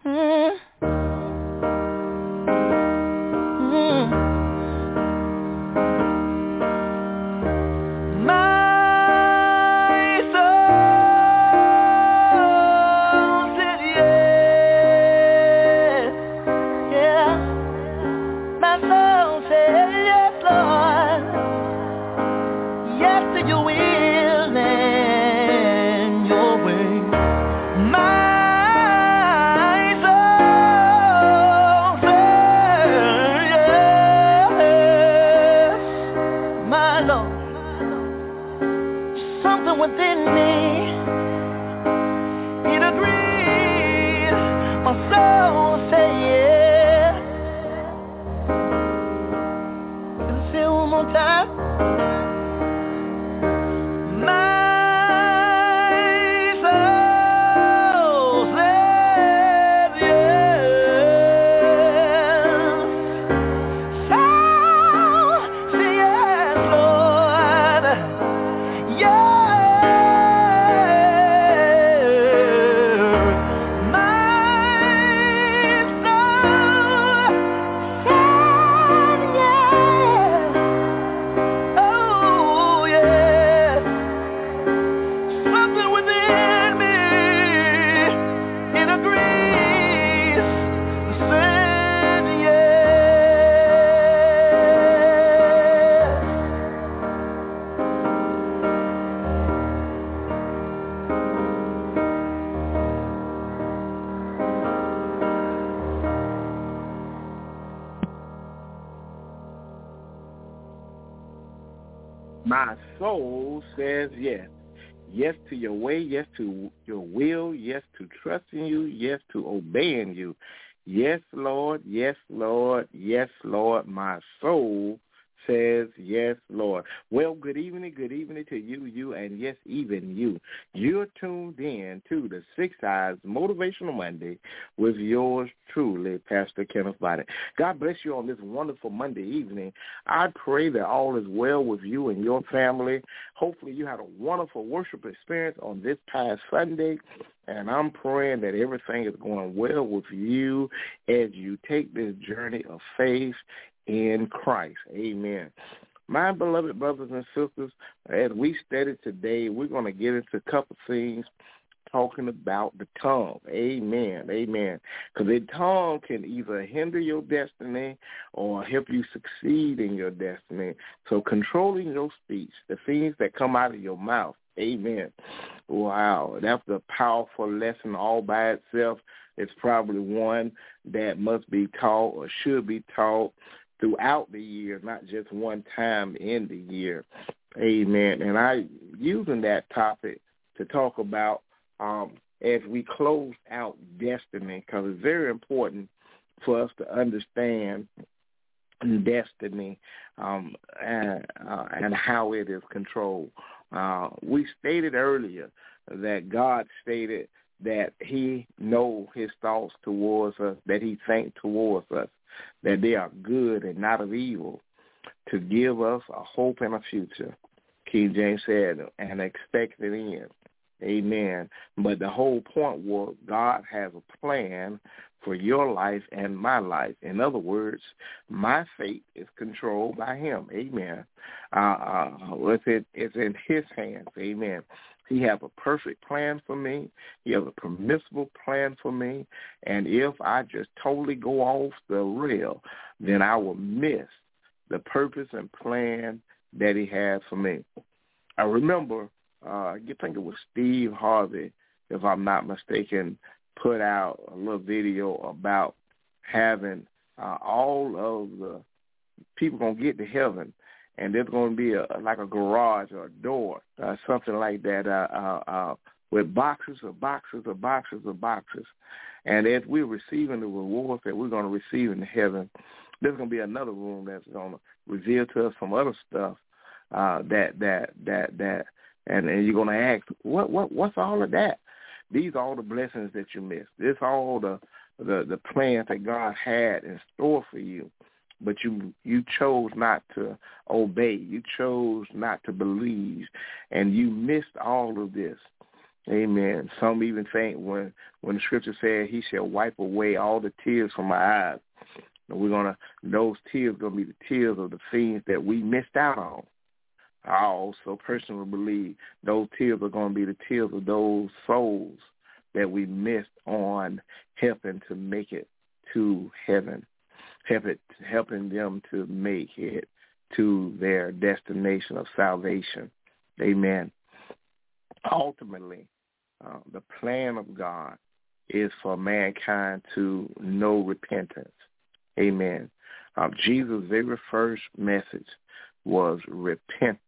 My soul says yes. Yes to your way, yes to your will, yes to trusting you, yes to obeying you. Yes, Lord, yes, Lord, yes, Lord. My soul says yes, Lord. Well, good evening to you, and yes, even you. You're tuned in to the Six Eyes Motivational Monday with yours truly, Pastor Kenneth Body. God bless you on this wonderful Monday evening. I pray that all is well with you and your family. Hopefully you had a wonderful worship experience on this past Sunday, and I'm praying that everything is going well with you as you take this journey of faith in Christ. Amen. My beloved brothers and sisters, as we study today, we're going to get into a couple things talking about the tongue. Amen. Amen. Because the tongue can either hinder your destiny or help you succeed in your destiny. So controlling your speech, the things that come out of your mouth. Amen. Wow. That's a powerful lesson all by itself. It's probably one that must be taught or should be taught throughout the year, not just one time in the year. Amen. And I using that topic to talk about as we close out destiny, because it's very important for us to understand destiny and how it is controlled. We stated earlier that God stated that he knows his thoughts towards us, that he thinks towards us, that they are good and not of evil, to give us a hope and a future. King James said, an expected end. Amen. But the whole point was God has a plan for your life and my life. In other words, my fate is controlled by him. Amen. It's in his hands. Amen. He has a perfect plan for me. He has a permissible plan for me. And if I just totally go off the rail, then I will miss the purpose and plan that he has for me. I remember, I think it was Steve Harvey, if I'm not mistaken, put out a little video about having all of the people going to get to heaven, and there's going to be like a garage or a door, something like that, with boxes of boxes of boxes of boxes. And as we're receiving the rewards that we're going to receive in heaven, there's going to be another room that's going to reveal to us some other stuff and you're going to ask, what's all of that? These are all the blessings that you missed. This all the plans that God had in store for you. But you chose not to obey. You chose not to believe, and you missed all of this. Amen. Some even think when the scripture says he shall wipe away all the tears from our eyes, and those tears are going to be the tears of the things that we missed out on. I also personally believe those tears are going to be the tears of those souls that we missed on helping to make it to heaven, helping them to make it to their destination of salvation. Amen. Ultimately, the plan of God is for mankind to know repentance. Amen. Jesus' very first message was repent.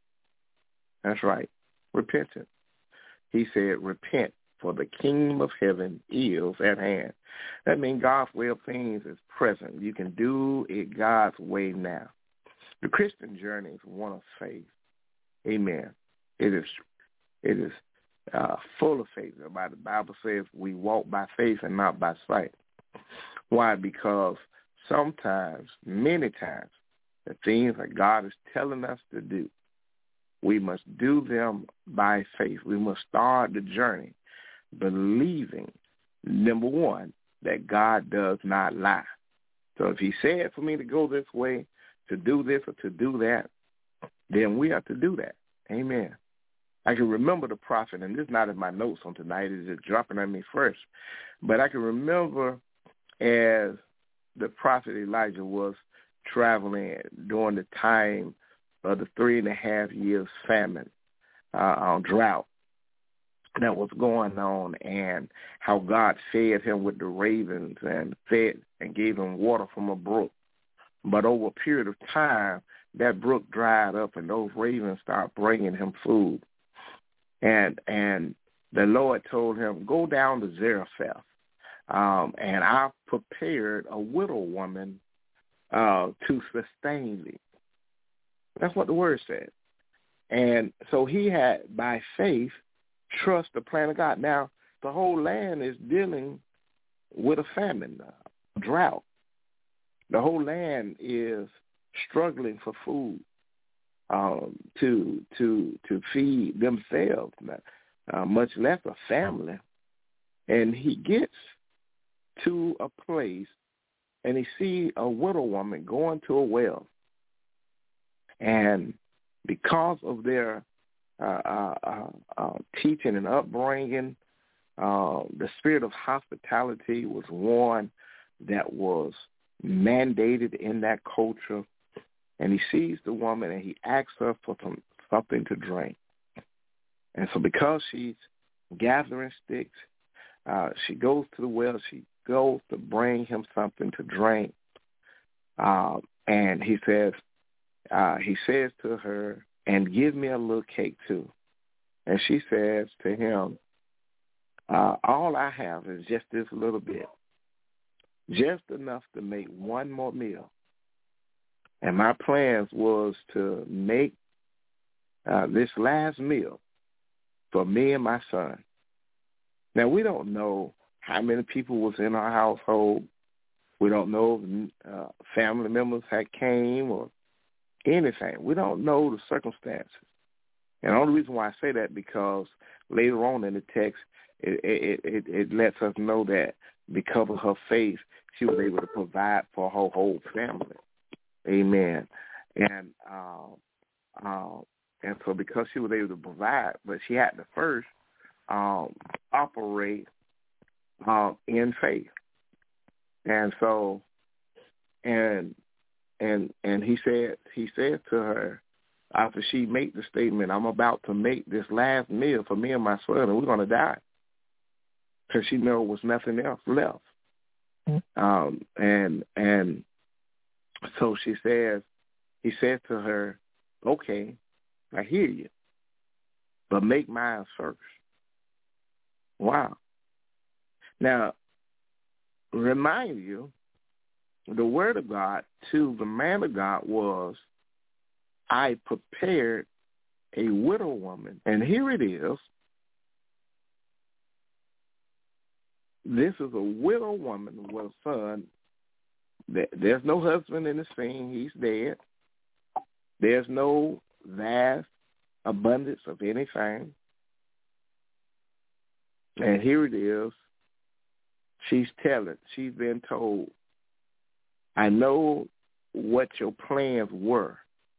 That's right, repentance. He said, repent, for the kingdom of heaven is at hand. That means God's way of things is present. You can do it God's way now. The Christian journey is one of faith. Amen. It is full of faith. The Bible says we walk by faith and not by sight. Why? Because sometimes, many times, the things that God is telling us to do, we must do them by faith. We must start the journey believing, number one, that God does not lie. So if he said for me to go this way, to do this or to do that, then we have to do that. Amen. I can remember the prophet, and this is not in my notes on tonight, it's just dropping on me first, but I can remember as the prophet Elijah was traveling during the time of the 3.5 years famine, drought that was going on, and how God fed him with the ravens and fed and gave him water from a brook. But over a period of time, that brook dried up, and those ravens started bringing him food. And the Lord told him, go down to Zarephath, and I've prepared a widow woman to sustain thee. That's what the word said. And so he had, by faith, trust the plan of God. Now, the whole land is dealing with a famine, a drought. The whole land is struggling for food to feed themselves, much less a family. And he gets to a place, and he sees a widow woman going to a well. And because of their teaching and upbringing, the spirit of hospitality was one that was mandated in that culture. And he sees the woman, and he asks her for something to drink. And so because she's gathering sticks, she goes to the well. She goes to bring him something to drink. And he says to her, and give me a little cake too. And she says to him, all I have is just this little bit, just enough to make one more meal. And my plans was to make this last meal for me and my son. Now, we don't know how many people was in our household. We don't know if family members had came or anything. We don't know the circumstances. And the only reason why I say that because later on in the text, it lets us know that because of her faith, she was able to provide for her whole family. Amen. And so because she was able to provide, but she had to first operate in faith. And so, and he said to her, after she made the statement, I'm about to make this last meal for me and my son, and we're going to die. Because she knew there was nothing else left. And so he said to her, okay, I hear you, but make mine first. Wow. Now, remind you, the word of God to the man of God was, I prepared a widow woman. And here it is. This is a widow woman with a son. There's no husband in the scene. He's dead. There's no vast abundance of anything. And here it is. She's been told, I know what your plans were,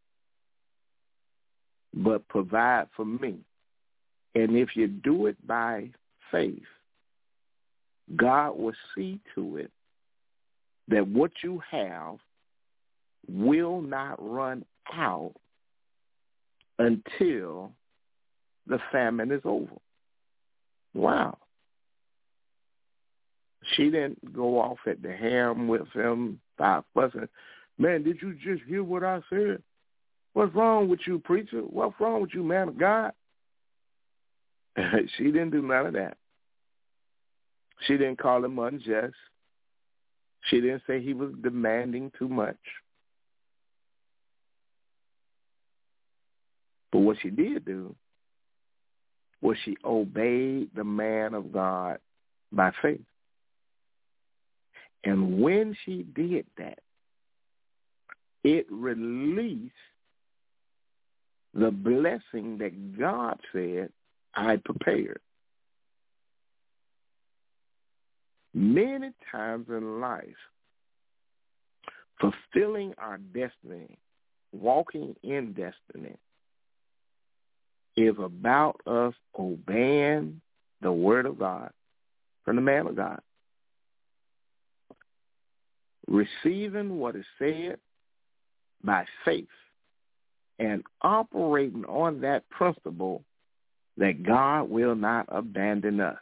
but provide for me. And if you do it by faith, God will see to it that what you have will not run out until the famine is over. Wow. She didn't go off at the ham with him by fussing. Man, did you just hear what I said? What's wrong with you, preacher? What's wrong with you, man of God? She didn't do none of that. She didn't call him unjust. She didn't say he was demanding too much. But what she did do was she obeyed the man of God by faith. And when she did that, it released the blessing that God said, I prepared. Many times in life, fulfilling our destiny, walking in destiny, is about us obeying the word of God from the man of God. Receiving what is said by faith and operating on that principle that God will not abandon us.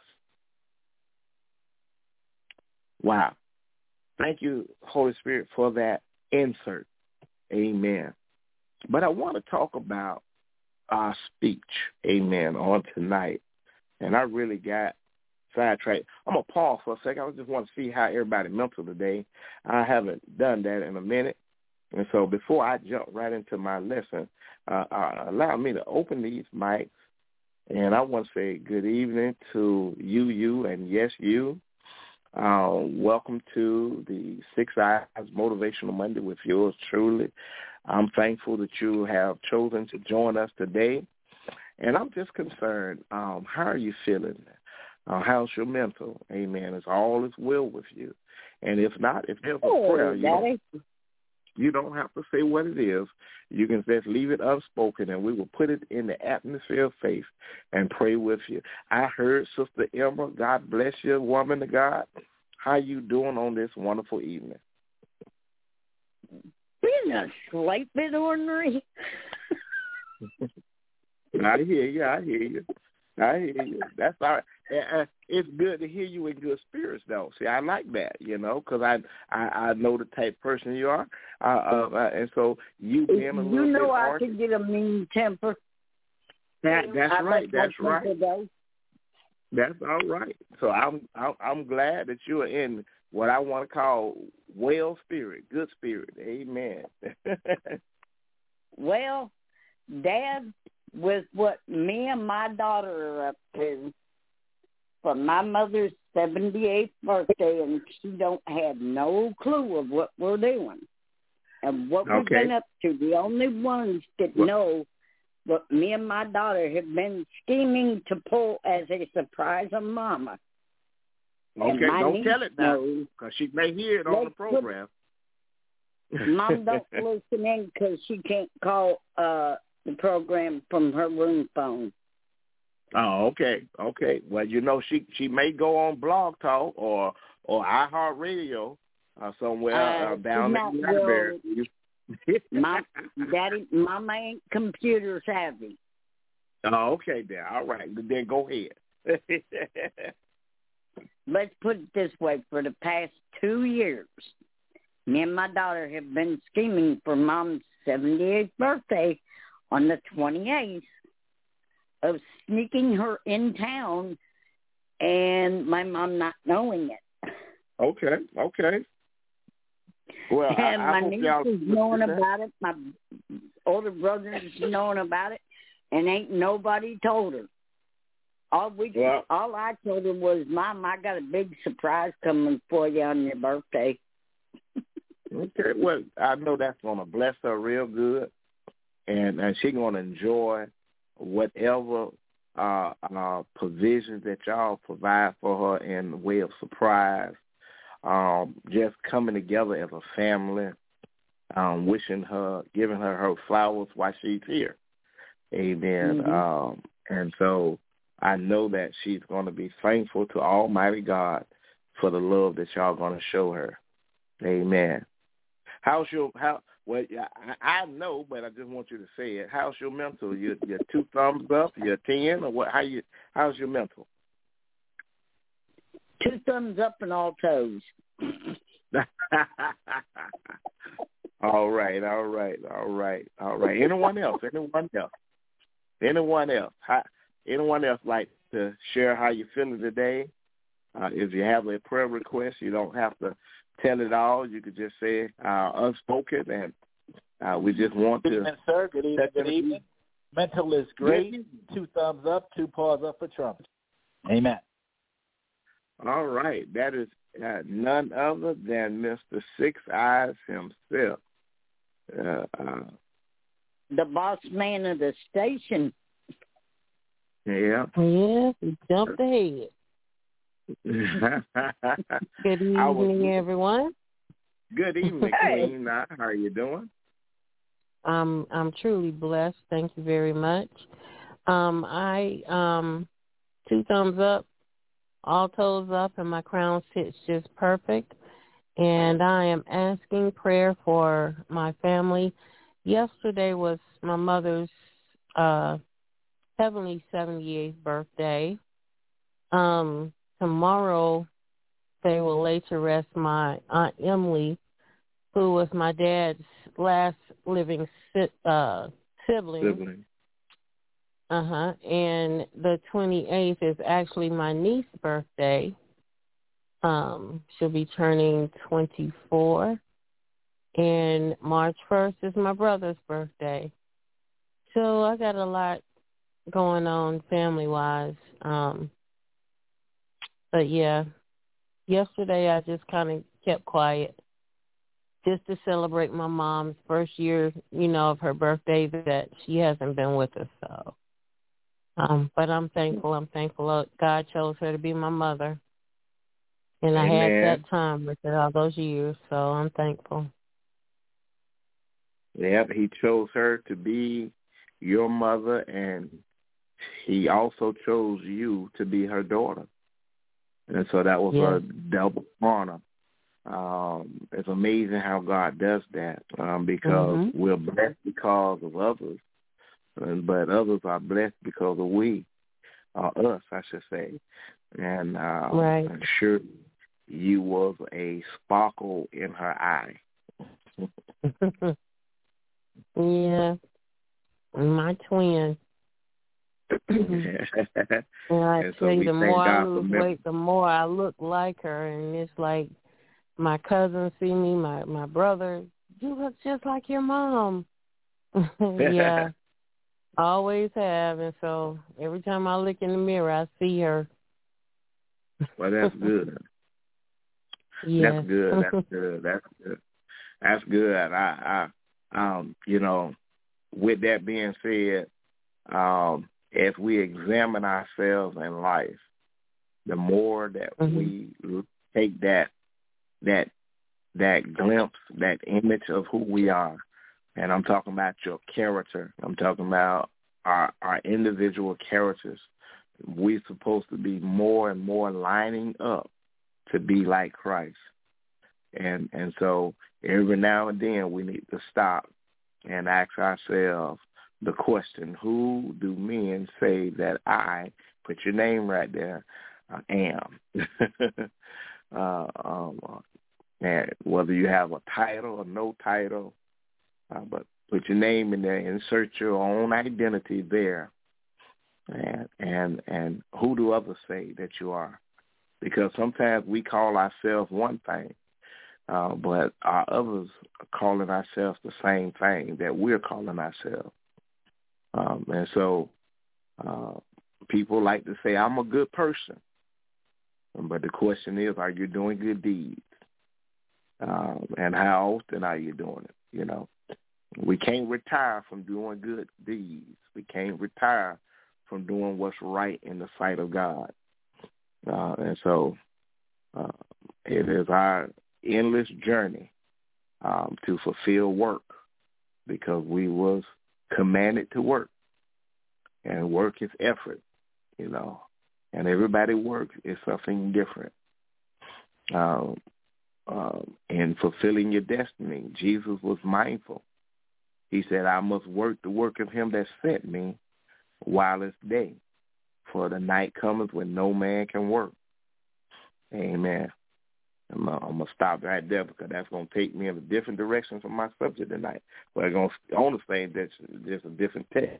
Wow. Thank you, Holy Spirit, for that insert. Amen. But I want to talk about our speech, amen, on tonight. And I really got sidetracked. I'm going to pause for a second. I just want to see how everybody mental today. I haven't done that in a minute. And so before I jump right into my lesson, allow me to open these mics. And I want to say good evening to you, and yes, you. Welcome to the 6 Eyes Motivational Monday with yours truly. I'm thankful that you have chosen to join us today. And I'm just concerned, how are you feeling? How's your mental? Amen. Is all is well with you? And if not, if there's a prayer, you don't have to say what it is. You can just leave it unspoken, and we will put it in the atmosphere of faith and pray with you. I heard Sister Emma, God bless you, woman of God. How you doing on this wonderful evening? Been asleep in ornery. I hear you. That's all right. It's good to hear you in good spirits, though. See, I like that, because I know the type of person you are, and so you being a little bit I can get a mean temper. That's right. That's all right. So I'm glad that you are in what I want to call well spirit, good spirit. Amen. Well, Dad, with what me and my daughter are up to for my mother's 78th birthday, and she don't have no clue of what we're doing and what we've been up to. The only ones that know what me and my daughter have been scheming to pull as a surprise on Mama. Okay, don't tell it now, because she may hear it on the program. Mom don't listen in because she can't call the program from her room phone. Oh, okay. Well, she may go on Blog Talk or iHeartRadio somewhere down in the library. Mama ain't computer savvy. Oh, okay, then. All right. Then go ahead. Let's put it this way. For the past 2 years, me and my daughter have been scheming for Mom's 78th birthday on the 28th of sneaking her in town and my mom not knowing it. Okay. Well, and I my hope niece y'all is knowing about it. My older brother is knowing about it, and ain't nobody told her. All I told her was, Mom, I got a big surprise coming for you on your birthday. Okay, well, I know that's going to bless her real good, and she's going to enjoy whatever provisions that y'all provide for her in the way of surprise, just coming together as a family, wishing her, giving her flowers while she's here. Amen. Mm-hmm. And so I know that she's going to be thankful to Almighty God for the love that y'all going to show her. Amen. Well, I know, but I just want you to say it. How's your mental? Your 2 thumbs up, your 10, or what? How's your mental? 2 thumbs up and all toes. All right. Anyone else? Anyone else like to share how you feeling today? If you have a prayer request, you don't have to tell it all. You could just say unspoken, and we just want to. Good evening, sir. Good evening. Mental is great. 2 thumbs up, 2 paws up for Trump. Amen. All right. That is none other than Mr. Six Eyes himself. The boss man of the station. Yeah. Yeah, he jumped ahead. Good evening, everyone. Good evening, Queen. How are you doing? I'm truly blessed. Thank you very much. I 2 thumbs up, all toes up, and my crown sits just perfect. And I am asking prayer for my family. Yesterday was my mother's heavenly 78th birthday. Tomorrow they will lay to rest my Aunt Emily, who was my dad's last living sibling. And the 28th is actually my niece's birthday. She'll be turning 24. And March 1st is my brother's birthday. So I got a lot going on family-wise. But, yeah, yesterday I just kind of kept quiet just to celebrate my mom's first year, of her birthday that she hasn't been with us. So, but I'm thankful. God chose her to be my mother. And I had that time with her all those years, so I'm thankful. Yeah, he chose her to be your mother, and he also chose you to be her daughter. And so that was a double honor. It's amazing how God does that because we're blessed because of others, but others are blessed because of us, I should say. And I'm sure you was a sparkle in her eye. Yeah, my twin. I tell you, the more I lose weight, the more I look like her, and it's like my cousins see me, my brother, you look just like your mom. Yeah, I always have, and so every time I look in the mirror, I see her. Well, that's good. Yeah. That's good. That's good. I with that being said, as we examine ourselves in life, the more that we take that glimpse, that image of who we are, and I'm talking about your character. I'm talking about our individual characters. We're supposed to be more and more lining up to be like Christ. And so every now and then we need to stop and ask ourselves the question, who do men say that I, put your name right there, am? And whether you have a title or no title, but put your name in there, insert your own identity there. And who do others say that you are? Because sometimes we call ourselves one thing, but our others are calling ourselves the same thing that we're calling ourselves. And so people like to say, I'm a good person. But the question is, are you doing good deeds? And how often are you doing it? We can't retire from doing good deeds. We can't retire from doing what's right in the sight of God. And so it is our endless journey to fulfill work, because we was commanded to work, and work is effort, and everybody works is something different. In fulfilling your destiny, Jesus was mindful. He said, I must work the work of him that sent me while it's day, for the night cometh when no man can work. Amen. I'm going to stop right there, because that's going to take me in a different direction from my subject tonight. But I'm going to only say that's just a different text.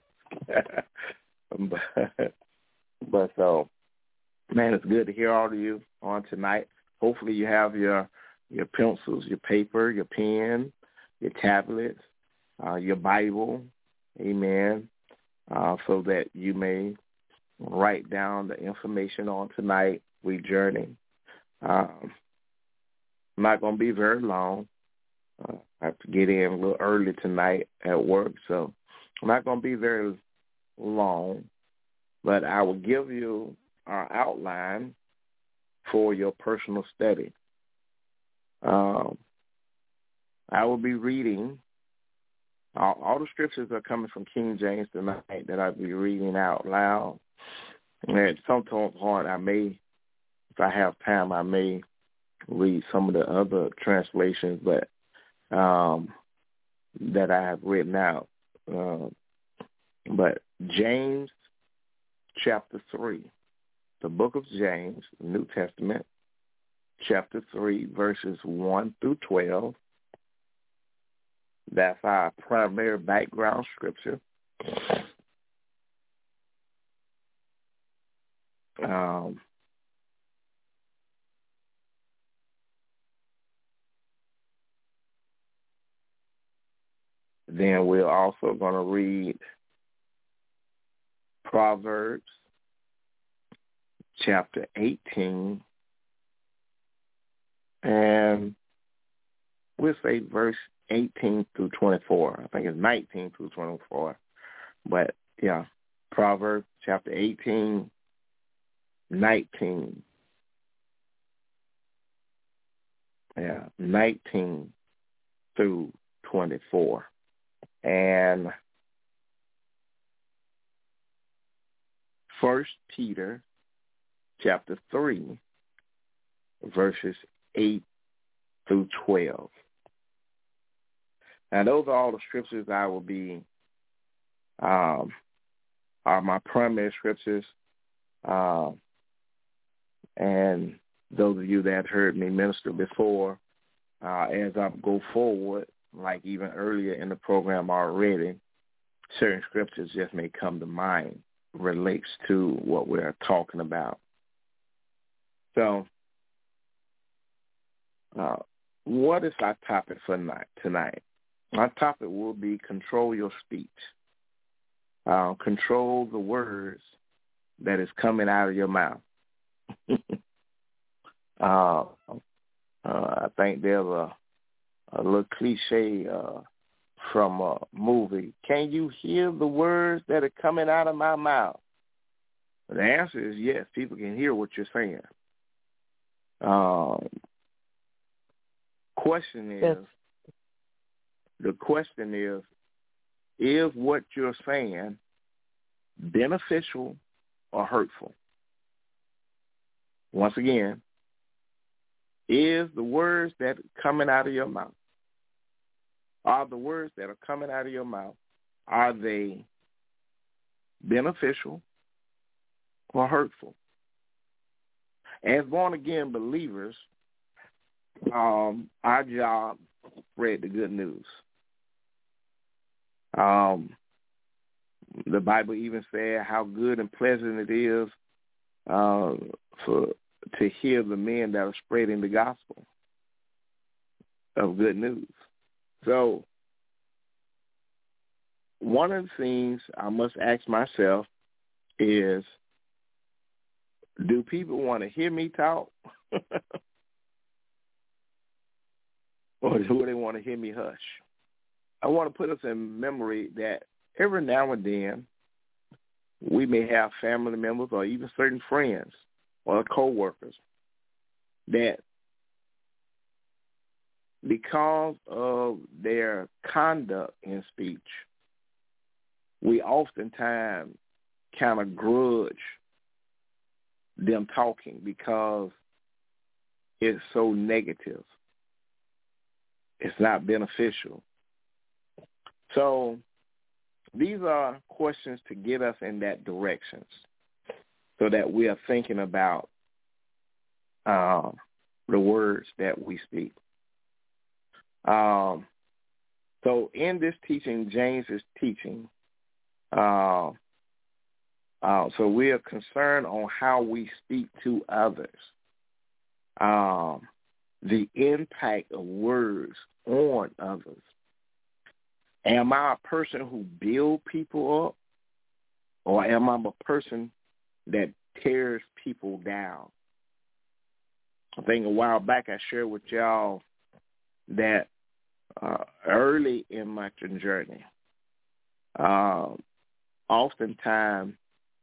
but so, man, it's good to hear all of you on tonight. Hopefully you have your pencils, your paper, your pen, your tablets, your Bible, amen, so that you may write down the information on tonight. We journey. I'm not going to be very long. I have to get in a little early tonight at work, so I'm not going to be very long, but I will give you our outline for your personal study. I will be reading, all the scriptures are coming from King James tonight that I'll be reading out loud. And at some point, I may, if I have time, I may read some of the other translations that I have written out. But James chapter 3, the book of James, the New Testament, chapter 3, verses 1 through 12. That's our primary background scripture. Then we're also going to read Proverbs chapter 18, and we'll say verse 18 through 24. I think it's 19 through 24. But, yeah, Proverbs chapter 18, 19. Yeah, 19 through 24. And 1 Peter chapter 3, verses 8 through 12. Now, those are all the scriptures I will be, are my primary scriptures. And those of you that heard me minister before, as I go forward, like even earlier in the program already, certain scriptures just may come to mind, relates to what we're talking about. So, what is our topic for tonight? Our topic will be control your speech. Control the words that is coming out of your mouth. I think there's a little cliche from a movie. Can you hear the words that are coming out of my mouth? The answer is yes. People can hear what you're saying. The question is what you're saying beneficial or hurtful? Once again, is the words that are coming out of your mouth, are the words that are coming out of your mouth, are they beneficial or hurtful? As born-again believers, our job is to spread the good news. The Bible even said how good and pleasant it is to hear the men that are spreading the gospel of good news. So one of the things I must ask myself is, do people want to hear me talk? Or do they want to hear me hush? I want to put us in memory that every now and then we may have family members or even certain friends or co-workers that because of their conduct in speech, we oftentimes kind of grudge them talking because it's so negative. It's not beneficial. So these are questions to get us in that direction so that we are thinking about the words that we speak. So in this teaching, James is teaching. So we are concerned on how we speak to others, the impact of words on others. Am I a person who builds people up, or am I a person that tears people down? I think a while back I shared with y'all that early in my journey, oftentimes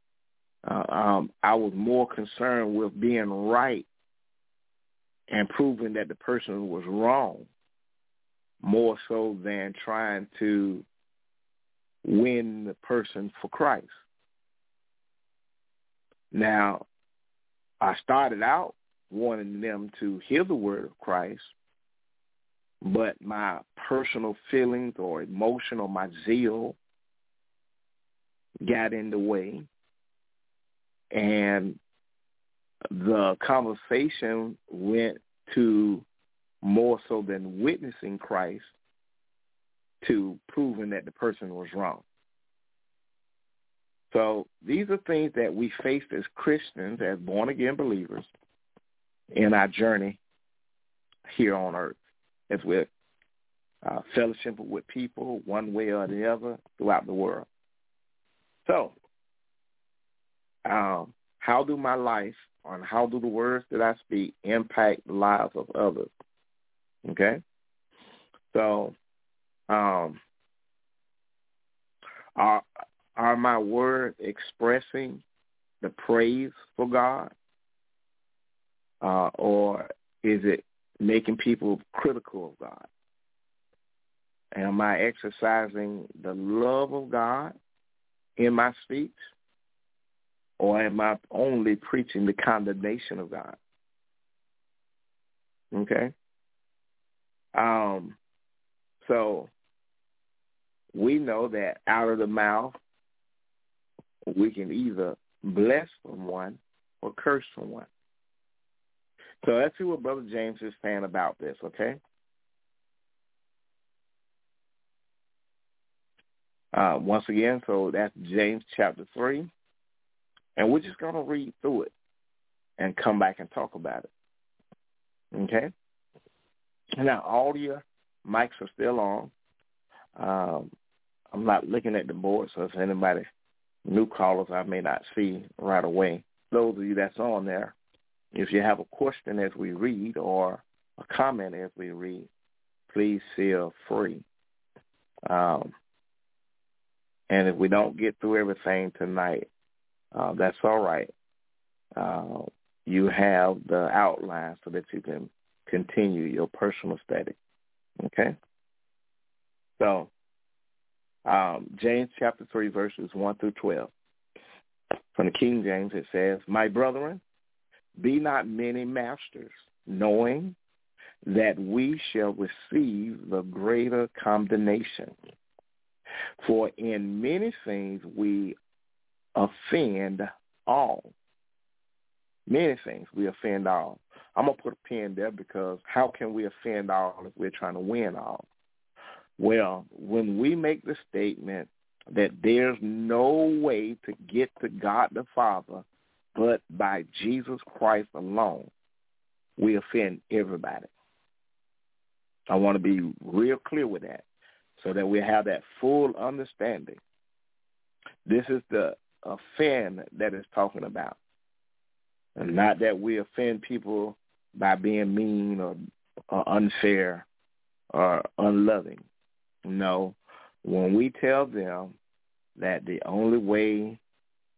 I was more concerned with being right and proving that the person was wrong, more so than trying to win the person for Christ. Now, I started out wanting them to hear the word of Christ, but my personal feelings or emotion or my zeal got in the way, and the conversation went to more so than witnessing Christ to proving that the person was wrong. So these are things that we face as Christians, as born-again believers, in our journey here on earth, as we're fellowship with people one way or the other throughout the world. So how do my life and how do the words that I speak impact the lives of others? Okay? So are my words expressing the praise for God? Or is it making people critical of God? Am I exercising the love of God in my speech? Or am I only preaching the condemnation of God? Okay? So we know that out of the mouth, we can either bless someone or curse someone. So let's see what Brother James is saying about this, okay? Once again, so that's James chapter 3. And we're just going to read through it and come back and talk about it. Okay? Now, all your mics are still on. I'm not looking at the board, so if anybody, new callers, I may not see right away. Those of you that's on there, if you have a question as we read or a comment as we read, please feel free. And if we don't get through everything tonight, that's all right. You have the outline so that you can continue your personal study. Okay? So, James chapter 3, verses 1 through 12. From the King James, it says, "My brethren, be not many masters, knowing that we shall receive the greater condemnation. For in many things we offend all." Many things we offend all. I'm going to put a pin there because how can we offend all if we're trying to win all? Well, when we make the statement that there's no way to get to God the Father but by Jesus Christ alone, we offend everybody. I want to be real clear with that so that we have that full understanding. This is the offend that it's talking about. And not that we offend people by being mean or unfair or unloving. No, when we tell them that the only way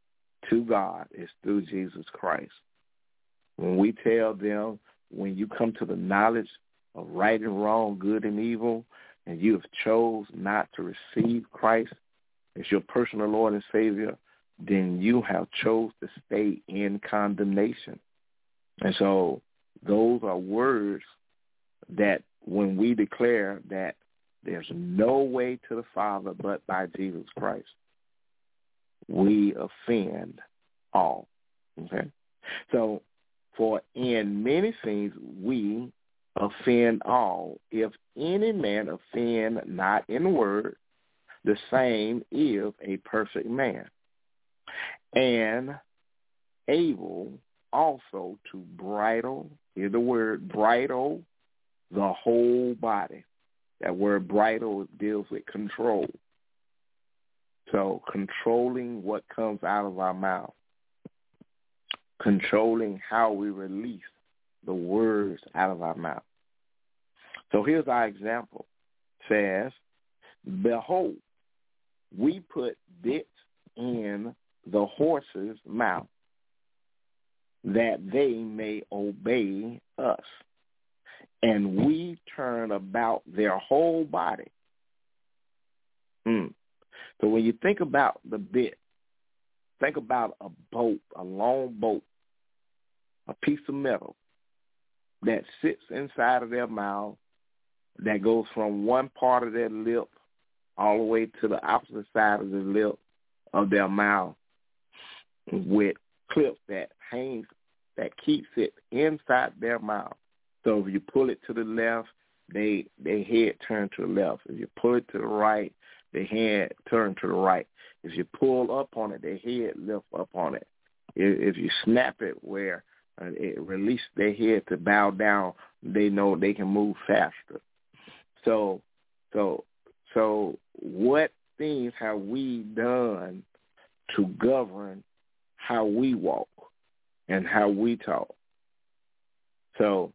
to God is through Jesus Christ. When we tell them, when you come to the knowledge of right and wrong, good and evil, and you have chose not to receive Christ as your personal Lord and Savior, then you have chose to stay in condemnation. And so those are words that when we declare that there's no way to the Father but by Jesus Christ, we offend all. Okay? So, for in many things we offend all. If any man offend not in word, the same is a perfect man, and able also to bridle, hear the word bridle, the whole body. That word bridle deals with control. So controlling what comes out of our mouth, controlling how we release the words out of our mouth. So here's our example. It says, behold, we put bits in the horse's mouth that they may obey us, and we turn about their whole body. So when you think about the bit, think about a boat, a long boat, a piece of metal that sits inside of their mouth that goes from one part of their lip all the way to the opposite side of the lip of their mouth with clips that hangs, that keeps it inside their mouth. So if you pull it to the left, their head turn to the left. If you pull it to the right, their head turn to the right. If you pull up on it, their head lift up on it. If you snap it where it releases their head to bow down, they know they can move faster. So what things have we done to govern how we walk and how we talk? So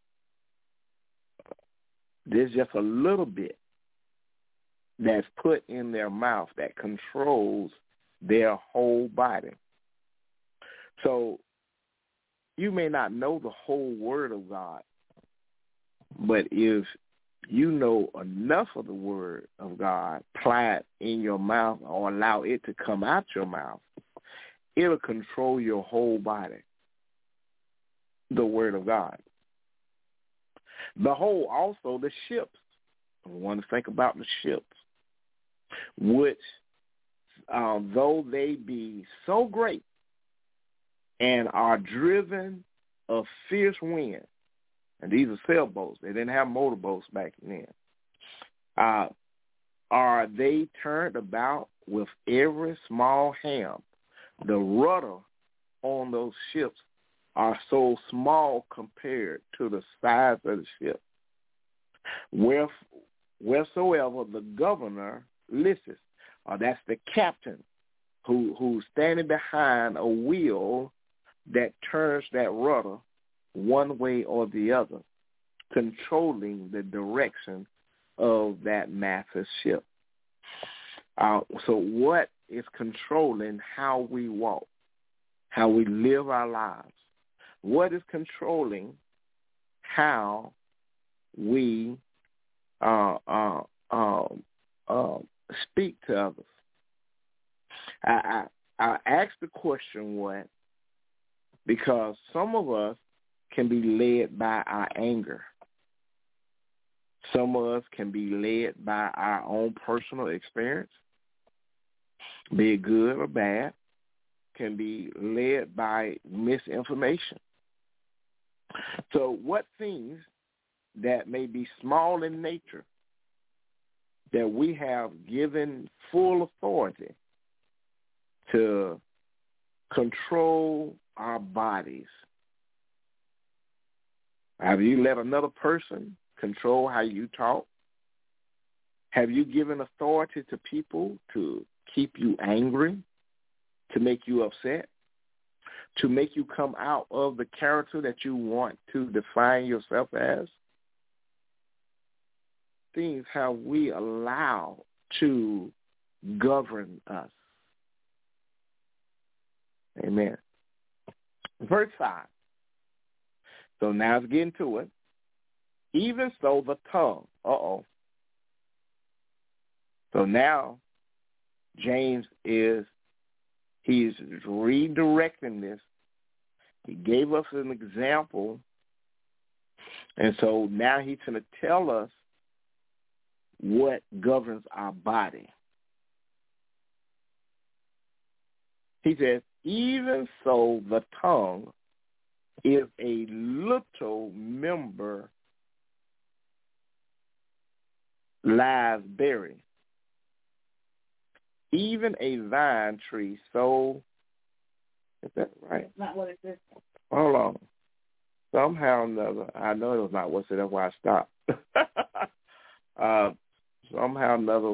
there's just a little bit that's put in their mouth that controls their whole body. So you may not know the whole Word of God, but if you know enough of the Word of God, apply it in your mouth or allow it to come out your mouth, it'll control your whole body, the Word of God. Behold, also the ships. We want to think about the ships, which, though they be so great and are driven of fierce wind, and these are sailboats, they didn't have motorboats back then, are they turned about with every small helm. The rudder on those ships are so small compared to the size of the ship. Wheresoever the governor listeth, that's the captain who's standing behind a wheel that turns that rudder one way or the other, controlling the direction of that massive ship. So what is controlling how we walk, how we live our lives? What is controlling how we speak to others? I asked the question what, because some of us can be led by our anger. Some of us can be led by our own personal experience, be it good or bad, can be led by misinformation. So what things that may be small in nature that we have given full authority to control our bodies? Have you let another person control how you talk? Have you given authority to people to keep you angry, to make you upset, to make you come out of the character that you want to define yourself as? Things have we allowed to govern us. Amen. Verse 5. So now it's getting to it. Even so, the tongue. So now James he's redirecting this. He gave us an example. And so now he's going to tell us what governs our body. He says, even so the tongue is a little member lies buried. Even a vine tree so, is that right? That's not what it says. Hold on. Somehow or another, I know it was not what it said, that's why I stopped. Somehow or another,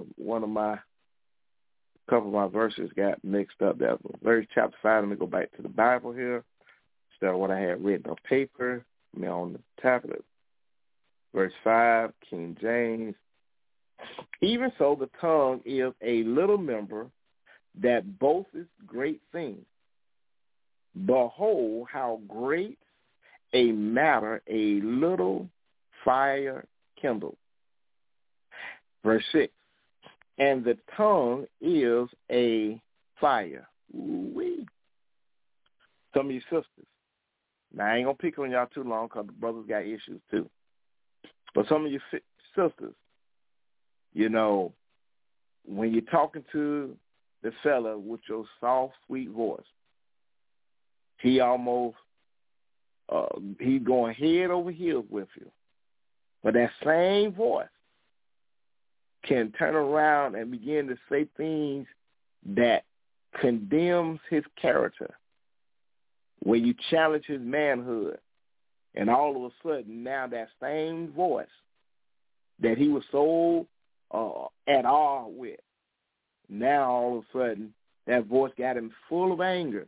couple of my verses got mixed up. That was verse chapter 5. Let me go back to the Bible here. Instead of what I had written on paper, on the tablet. Verse 5, King James. Even so, the tongue is a little member that boasteth great things. Behold, how great a matter a little fire kindled. Verse 6, and the tongue is a fire. Ooh-wee. Some of you sisters. Now, I ain't going to pick on y'all too long because the brothers got issues too. But some of you sisters, when you're talking to the fella with your soft, sweet voice, he almost, he's going head over heels with you. But that same voice can turn around and begin to say things that condemns his character. When you challenge his manhood, and all of a sudden now that same voice that he was so at awe with, now all of a sudden that voice got him full of anger.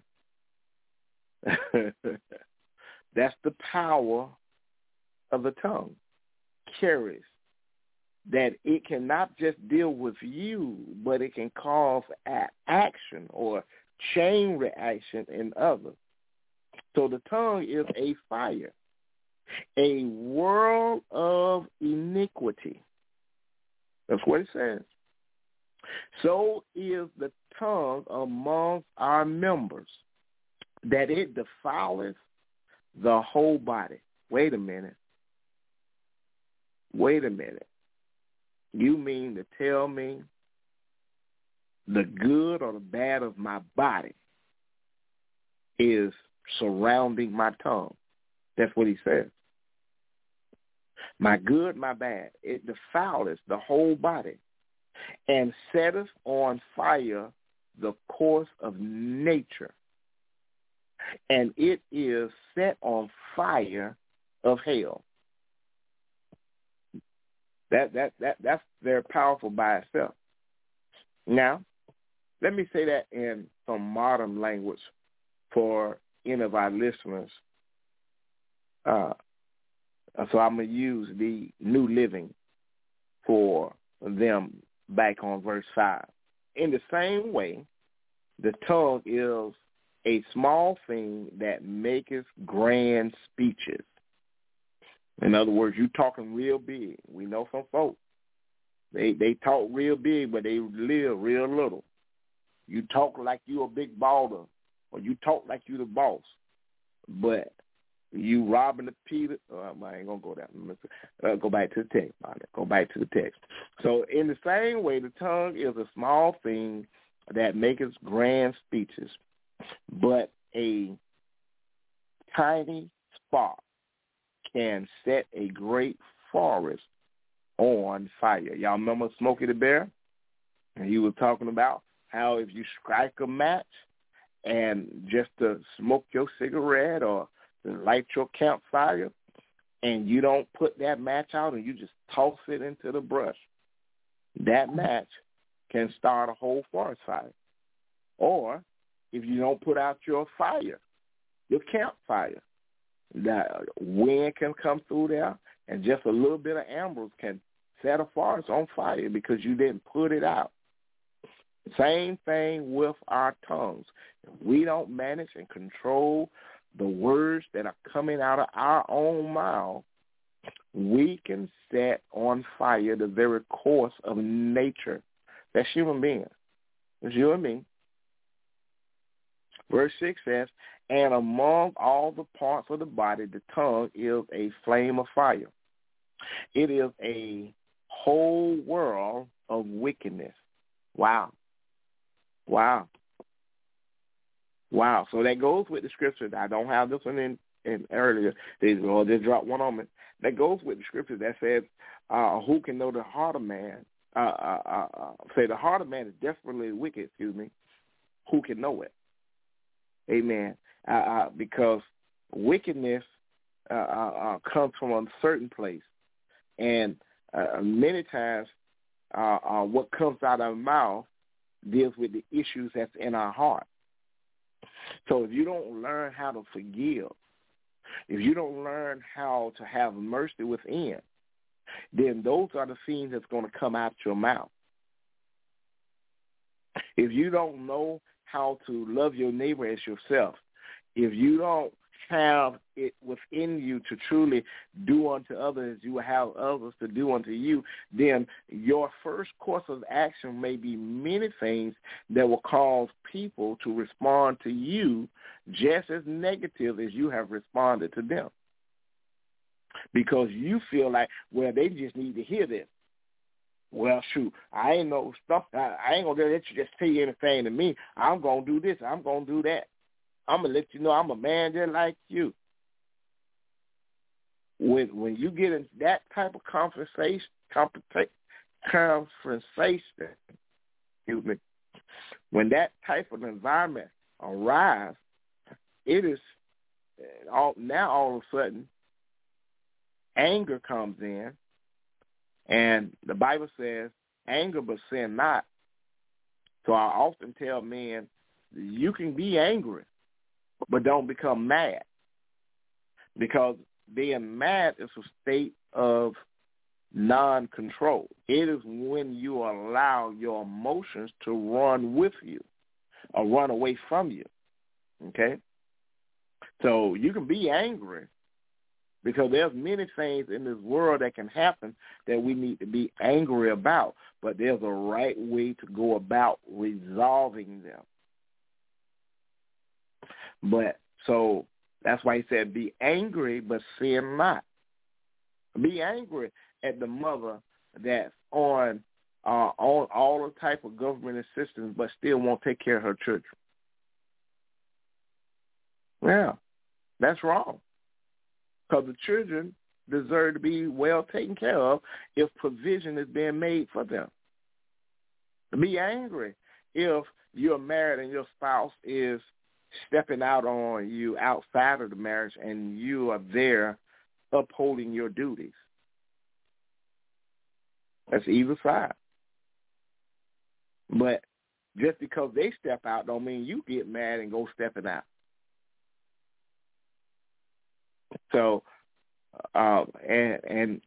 That's the power of the tongue. Carries that it cannot just deal with you, but it can cause action or chain reaction in others. So the tongue is a fire, a world of iniquity. That's what it says. So is the tongue among our members, that it defileth the whole body. Wait a minute. You mean to tell me the good or the bad of my body is surrounding my tongue? That's what he says. My good, my bad, it defileth the whole body, and setteth on fire the course of nature, and it is set on fire of hell. That's very powerful by itself. Now, let me say that in some modern language for any of our listeners. So I'm going to use the New Living for them back on verse 5. In the same way, the tongue is a small thing that maketh grand speeches. In other words, you talking real big. We know some folks. They talk real big, but they live real little. You talk like you a big baller, or you talk like you the boss, but you robbing the Peter. I ain't gonna go there. Go back to the text. Go back to the text. So in the same way, the tongue is a small thing that maketh grand speeches, but a tiny spark can set a great forest on fire. Y'all remember Smokey the Bear? And he was talking about how if you strike a match and just to smoke your cigarette or to light your campfire, and you don't put that match out and you just toss it into the brush, that match can start a whole forest fire. Or if you don't put out your fire, your campfire, the wind can come through there, and just a little bit of embers can set a forest on fire because you didn't put it out. Same thing with our tongues. If we don't manage and control the words that are coming out of our own mouth, we can set on fire the very course of nature. That's human beings. It's you and me. Verse 6 says, and among all the parts of the body, the tongue is a flame of fire. It is a whole world of wickedness. Wow. Wow. Wow. So that goes with the scripture. I don't have this one in earlier. They just dropped one on me. That goes with the scripture that says, who can know the heart of man? Say the heart of man is desperately wicked, Who can know it? Amen. Because wickedness comes from a certain place. And many times what comes out of our mouth deals with the issues that's in our heart. So if you don't learn how to forgive, if you don't learn how to have mercy within, then those are the things that's going to come out your mouth. If you don't know how to love your neighbor as yourself, if you don't have it within you to truly do unto others, you will have others to do unto you, then your first course of action may be many things that will cause people to respond to you just as negative as you have responded to them. Because you feel like, well, they just need to hear this. Well, shoot, I ain't no stuff. I ain't going to let you just say anything to me. I'm going to do this. I'm going to do that. I'm going to let you know I'm a man just like you. When you get in that type of conversation, when that type of environment arrives, it is all of a sudden anger comes in, and the Bible says, anger but sin not. So I often tell men, you can be angry, but don't become mad, because being mad is a state of non-control. It is when you allow your emotions to run with you or run away from you, okay? So you can be angry, because there's many things in this world that can happen that we need to be angry about, but there's a right way to go about resolving them. But so that's why he said, be angry, but sin not. Be angry at the mother that's on all the type of government assistance, but still won't take care of her children. Yeah, that's wrong. Because the children deserve to be well taken care of if provision is being made for them. Be angry if you're married and your spouse is stepping out on you outside of the marriage and you are there upholding your duties. That's either side. But just because they step out don't mean you get mad and go stepping out. So, and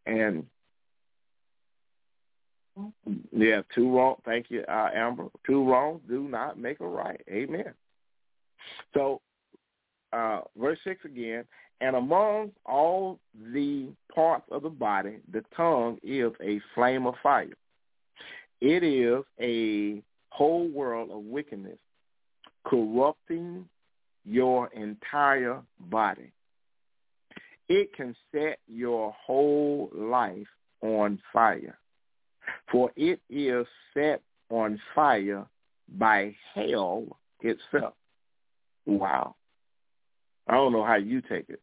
yeah, two wrong. Thank you, Amber. Two wrongs do not make a right. Amen. So, verse 6 again, and among all the parts of the body, the tongue is a flame of fire. It is a whole world of wickedness, corrupting your entire body. It can set your whole life on fire, for it is set on fire by hell itself. Wow. I don't know how you take it,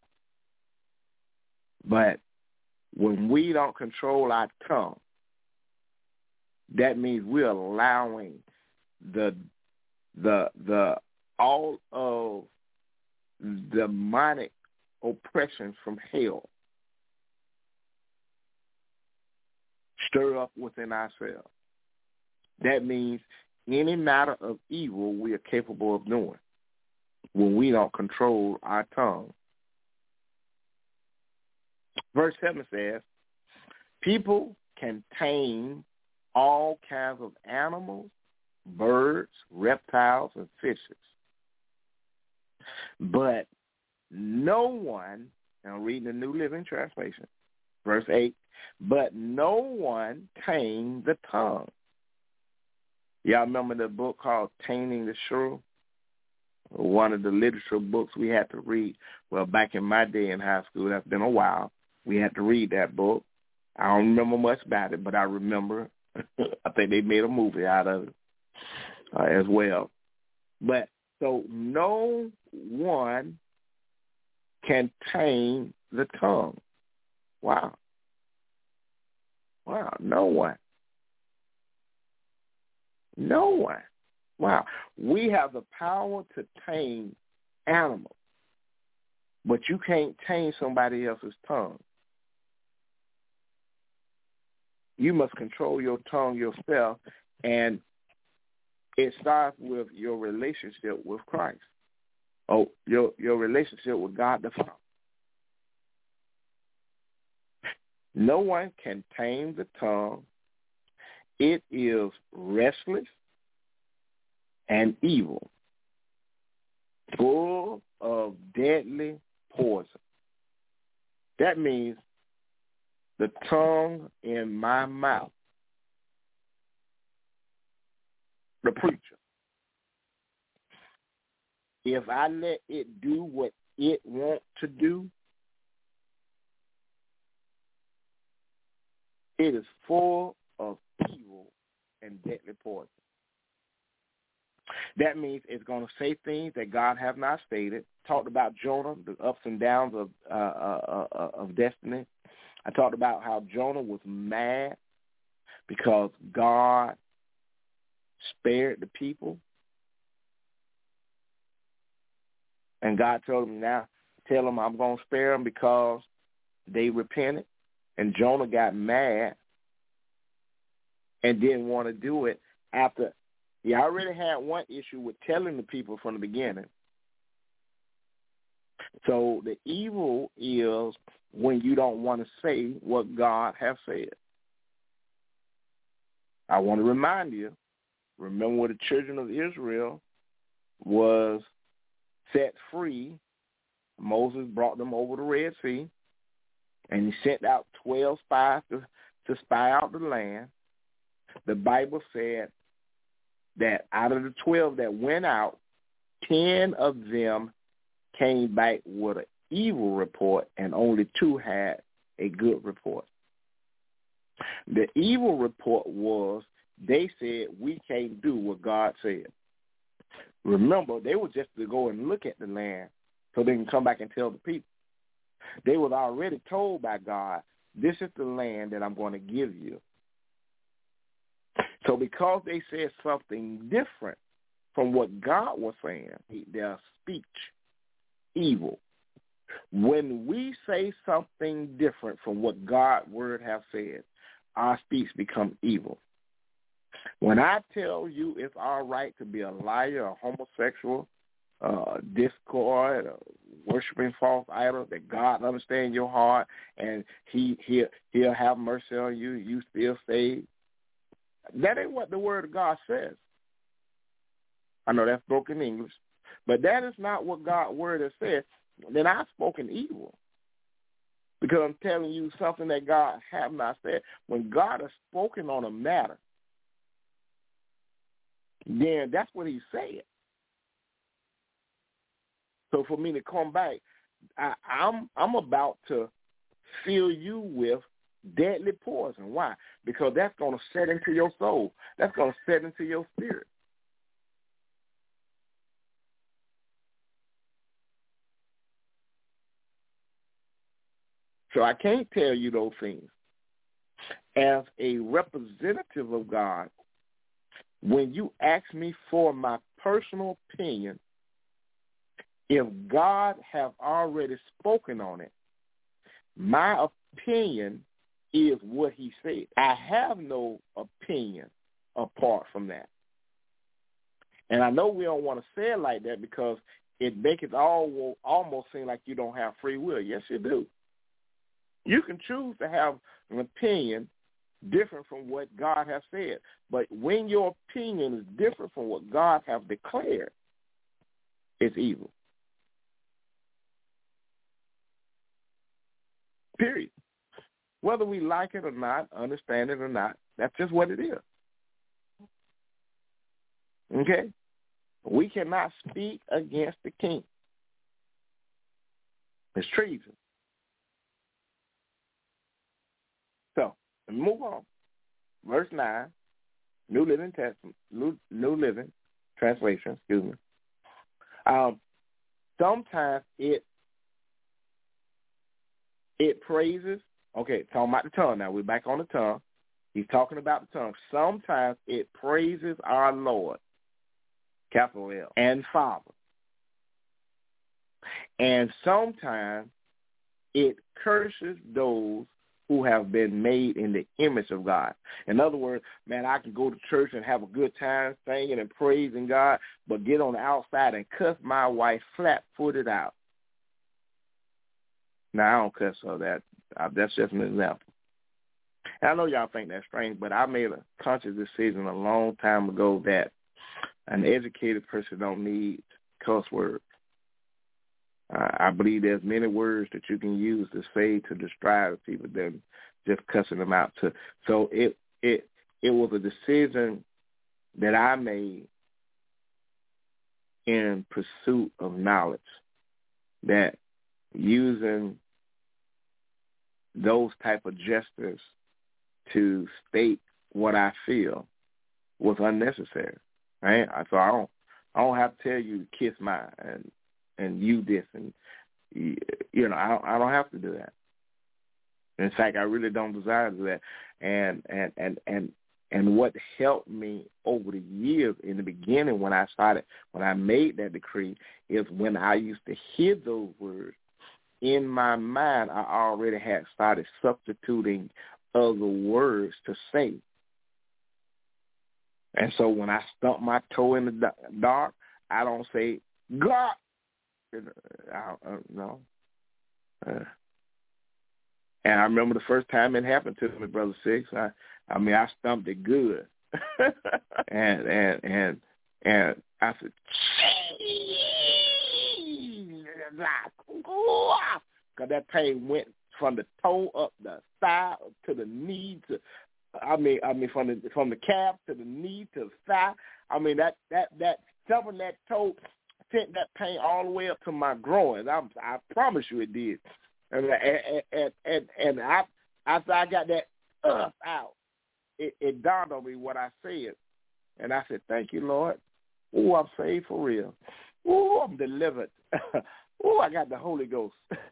but when we don't control our tongue, that means we're allowing the all of demonic oppression from hell stir up within ourselves. That means any matter of evil we are capable of doing when we don't control our tongue. Verse 7 says, people can tame all kinds of animals, birds, reptiles, and fishes. But no one, and I'm reading the New Living Translation, verse 8, but no one tamed the tongue. Y'all remember the book called Taming the Shrew? One of the literature books we had to read. Well, back in my day in high school, that's been a while, we had to read that book. I don't remember much about it, but I remember I think they made a movie out of it as well. But so no one can tame the tongue. Wow. Wow, no one. No one. Wow. We have the power to tame animals, but you can't tame somebody else's tongue. You must control your tongue yourself, and it starts with your relationship with Christ. Oh, your relationship with God the Father. No one can tame the tongue. It is restless and evil, full of deadly poison. That means the tongue in my mouth, the preacher, if I let it do what it wants to do, it is full of evil and deadly poison. That means it's going to say things that God have not stated. Talked about Jonah, the ups and downs of destiny. I talked about how Jonah was mad because God spared the people. And God told him, now tell them I'm going to spare them because they repented. And Jonah got mad and didn't want to do it after he already had one issue with telling the people from the beginning. So the evil is when you don't want to say what God has said. I want to remind you, remember when the children of Israel was set free, Moses brought them over the Red Sea, and he sent out 12 spies to spy out the land. The Bible said that out of the 12 that went out, 10 of them came back with an evil report, and only 2 had a good report. The evil report was they said, we can't do what God said. Remember, they were just to go and look at the land so they can come back and tell the people. They was already told by God, this is the land that I'm going to give you. So because they said something different from what God was saying, their speech evil. When we say something different from what God's word has said, our speech becomes evil. When I tell you it's all right to be a liar, a homosexual, discord, worshiping false idols, that God understands your heart and he'll have mercy on you, you still saved, that ain't what the word of God says. I know that's broken English, but that is not what God's word has said. Then I've spoken evil because I'm telling you something that God have not said. When God has spoken on a matter, then that's what he said. So for me to come back, I'm about to fill you with deadly poison. Why? Because that's going to set into your soul. That's going to set into your spirit. So I can't tell you those things. As a representative of God, when you ask me for my personal opinion, if God have already spoken on it, my opinion is what he said. I have no opinion apart from that. And I know we don't want to say it like that because it makes it almost seem like you don't have free will. Yes, you do. You can choose to have an opinion different from what God has said. But when your opinion is different from what God has declared, it's evil. Period. Whether we like it or not, understand it or not, that's just what it is. Okay? We cannot speak against the king. It's treason. So, move on. Verse 9, New Living Translation, excuse me. Sometimes it praises. Okay, talking about the tongue now. We're back on the tongue. He's talking about the tongue. Sometimes it praises our Lord, capital L, and Father. And sometimes it curses those who have been made in the image of God. In other words, man, I can go to church and have a good time singing and praising God, but get on the outside and cuss my wife flat-footed out. Now, I don't cuss her that. That's just an example. And I know y'all think that's strange, but I made a conscious decision a long time ago that an educated person don't need cuss words. I believe there's many words that you can use to say to describe people than just cussing them out. So it was a decision that I made in pursuit of knowledge, that using those type of gestures to state what I feel was unnecessary. Right? So I don't have to tell you to kiss mine and you this and I don't have to do that. In fact, I really don't desire to do that. And what helped me over the years in the beginning when I made that decree is when I used to hear those words, in my mind I already had started substituting other words to say. And so when I stump my toe in the dark, I don't say, God. No. And I remember the first time it happened to me, Brother Six. I stumped it good. and I said, because that pain went from the toe up the thigh to the knee to, from the calf to the knee to the thigh. That stumping that toe sent that pain all the way up to my groin. I promise you it did. And after I got that out, it dawned on me what I said. And I said, thank you, Lord. Oh, I'm saved for real. Oh, I'm delivered. Oh, I got the Holy Ghost.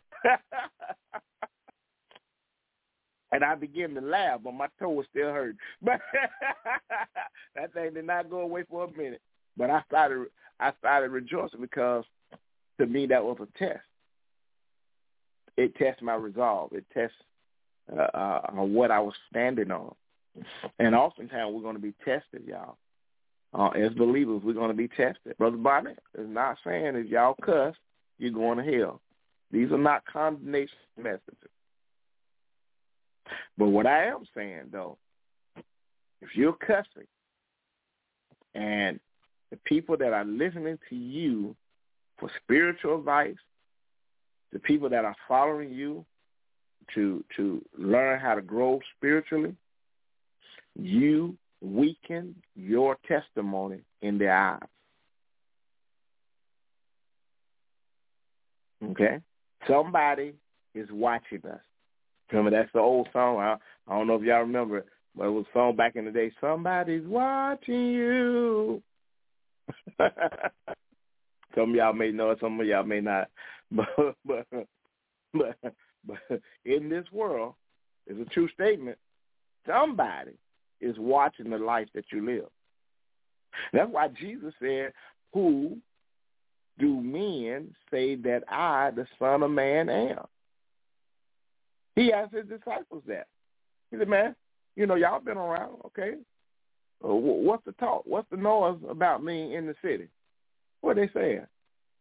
And I began to laugh, but my toe was still hurting. But that thing did not go away for a minute. But I started rejoicing because, to me, that was a test. It tests my resolve. It tests what I was standing on. And oftentimes we're going to be tested, y'all. As believers, we're going to be tested. Brother Bonnet is not saying if y'all cuss, you're going to hell. These are not condemnation messages. But what I am saying, though, if you're cussing and the people that are listening to you for spiritual advice, the people that are following you to learn how to grow spiritually, you weaken your testimony in their eyes. Okay? Somebody is watching us. Remember, that's the old song. I don't know if y'all remember it, but it was a song back in the day. Somebody's watching you. Some of y'all may know it, some of y'all may not. But in this world, it's a true statement. Somebody is watching the life that you live. That's why Jesus said, who do men say that I, the Son of Man, am? He asked his disciples that. He said, man, y'all been around, okay? What's the talk? What's the noise about me in the city? What are they saying?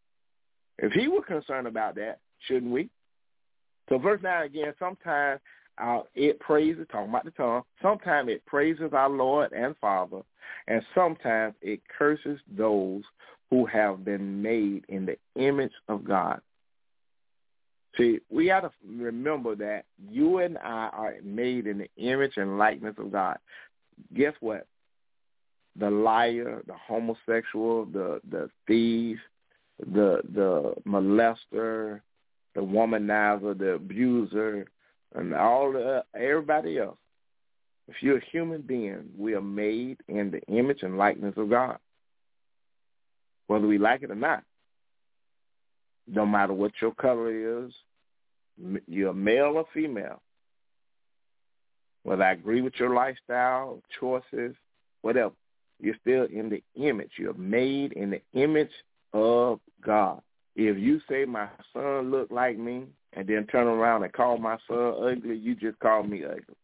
If he was concerned about that, shouldn't we? So verse 9 again, sometimes it praises, talking about the tongue, sometimes it praises our Lord and Father, and sometimes it curses those who have been made in the image of God. See, we got to remember that you and I are made in the image and likeness of God. Guess what? The liar, the homosexual, the thief, the molester, the womanizer, the abuser, and everybody else. If you're a human being, we are made in the image and likeness of God, whether we like it or not. No matter what your color is, you're male or female. Whether I agree with your lifestyle, choices, whatever, you're still in the image. You're made in the image of God. If you say my son look like me and then turn around and call my son ugly, you just call me ugly.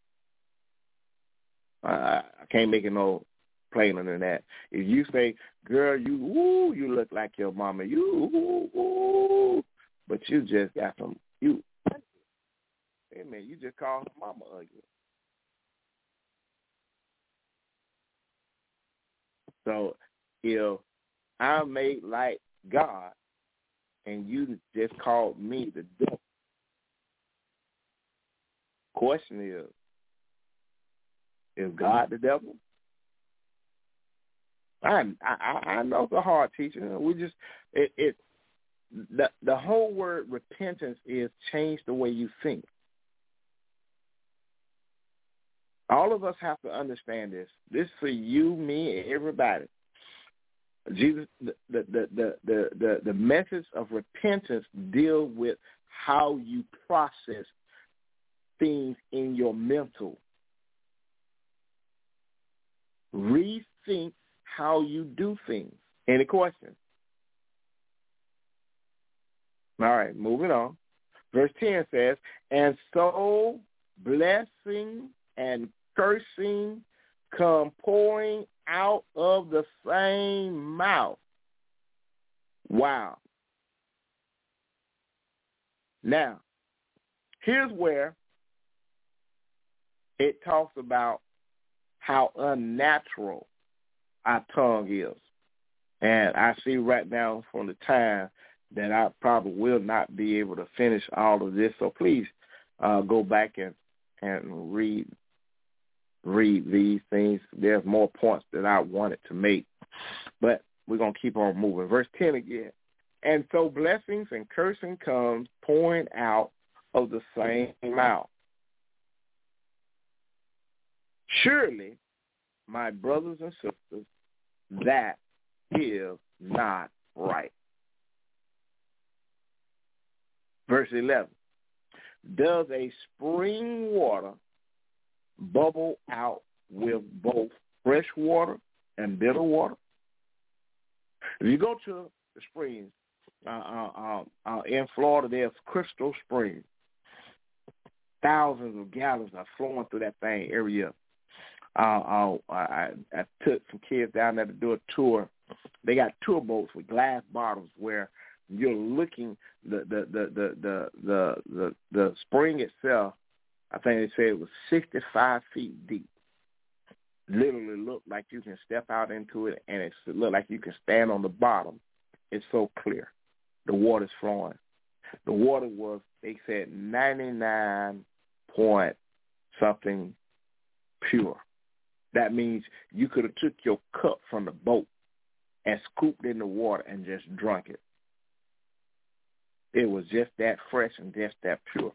I can't make it no plainer than that. If you say, girl, you look like your mama, but you just got you just call her mama ugly. So if I'm made like God and you just called me the devil, question is God the devil? I know it's a hard teaching. We just the whole word repentance is change the way you think. All of us have to understand this. This is for you, me, everybody. Jesus, the message of repentance deal with how you process things in your mental. Rethink how you do things. Any questions? All right, moving on. Verse 10 says, and so blessing and cursing come pouring out of the same mouth. Wow. Now, here's where it talks about how unnatural our tongue is. And I see right now from the time that I probably will not be able to finish all of this. So please go back and read these things. There's more points that I wanted to make, but we're going to keep on moving. Verse 10 again. And so blessings and cursing comes pouring out of the same mouth. Surely, my brothers and sisters, that is not right. Verse 11. Does a spring water bubble out with both fresh water and bitter water? If you go to the springs in Florida, there's Crystal Springs. Thousands of gallons are flowing through that thing every year. I took some kids down there to do a tour. They got tour boats with glass bottles where you're looking the spring itself. I think they said it was 65 feet deep. Literally looked like you can step out into it, and it looked like you can stand on the bottom. It's so clear. The water's flowing. The water was, they said, 99 point something pure. That means you could have took your cup from the boat and scooped in the water and just drunk it. It was just that fresh and just that pure.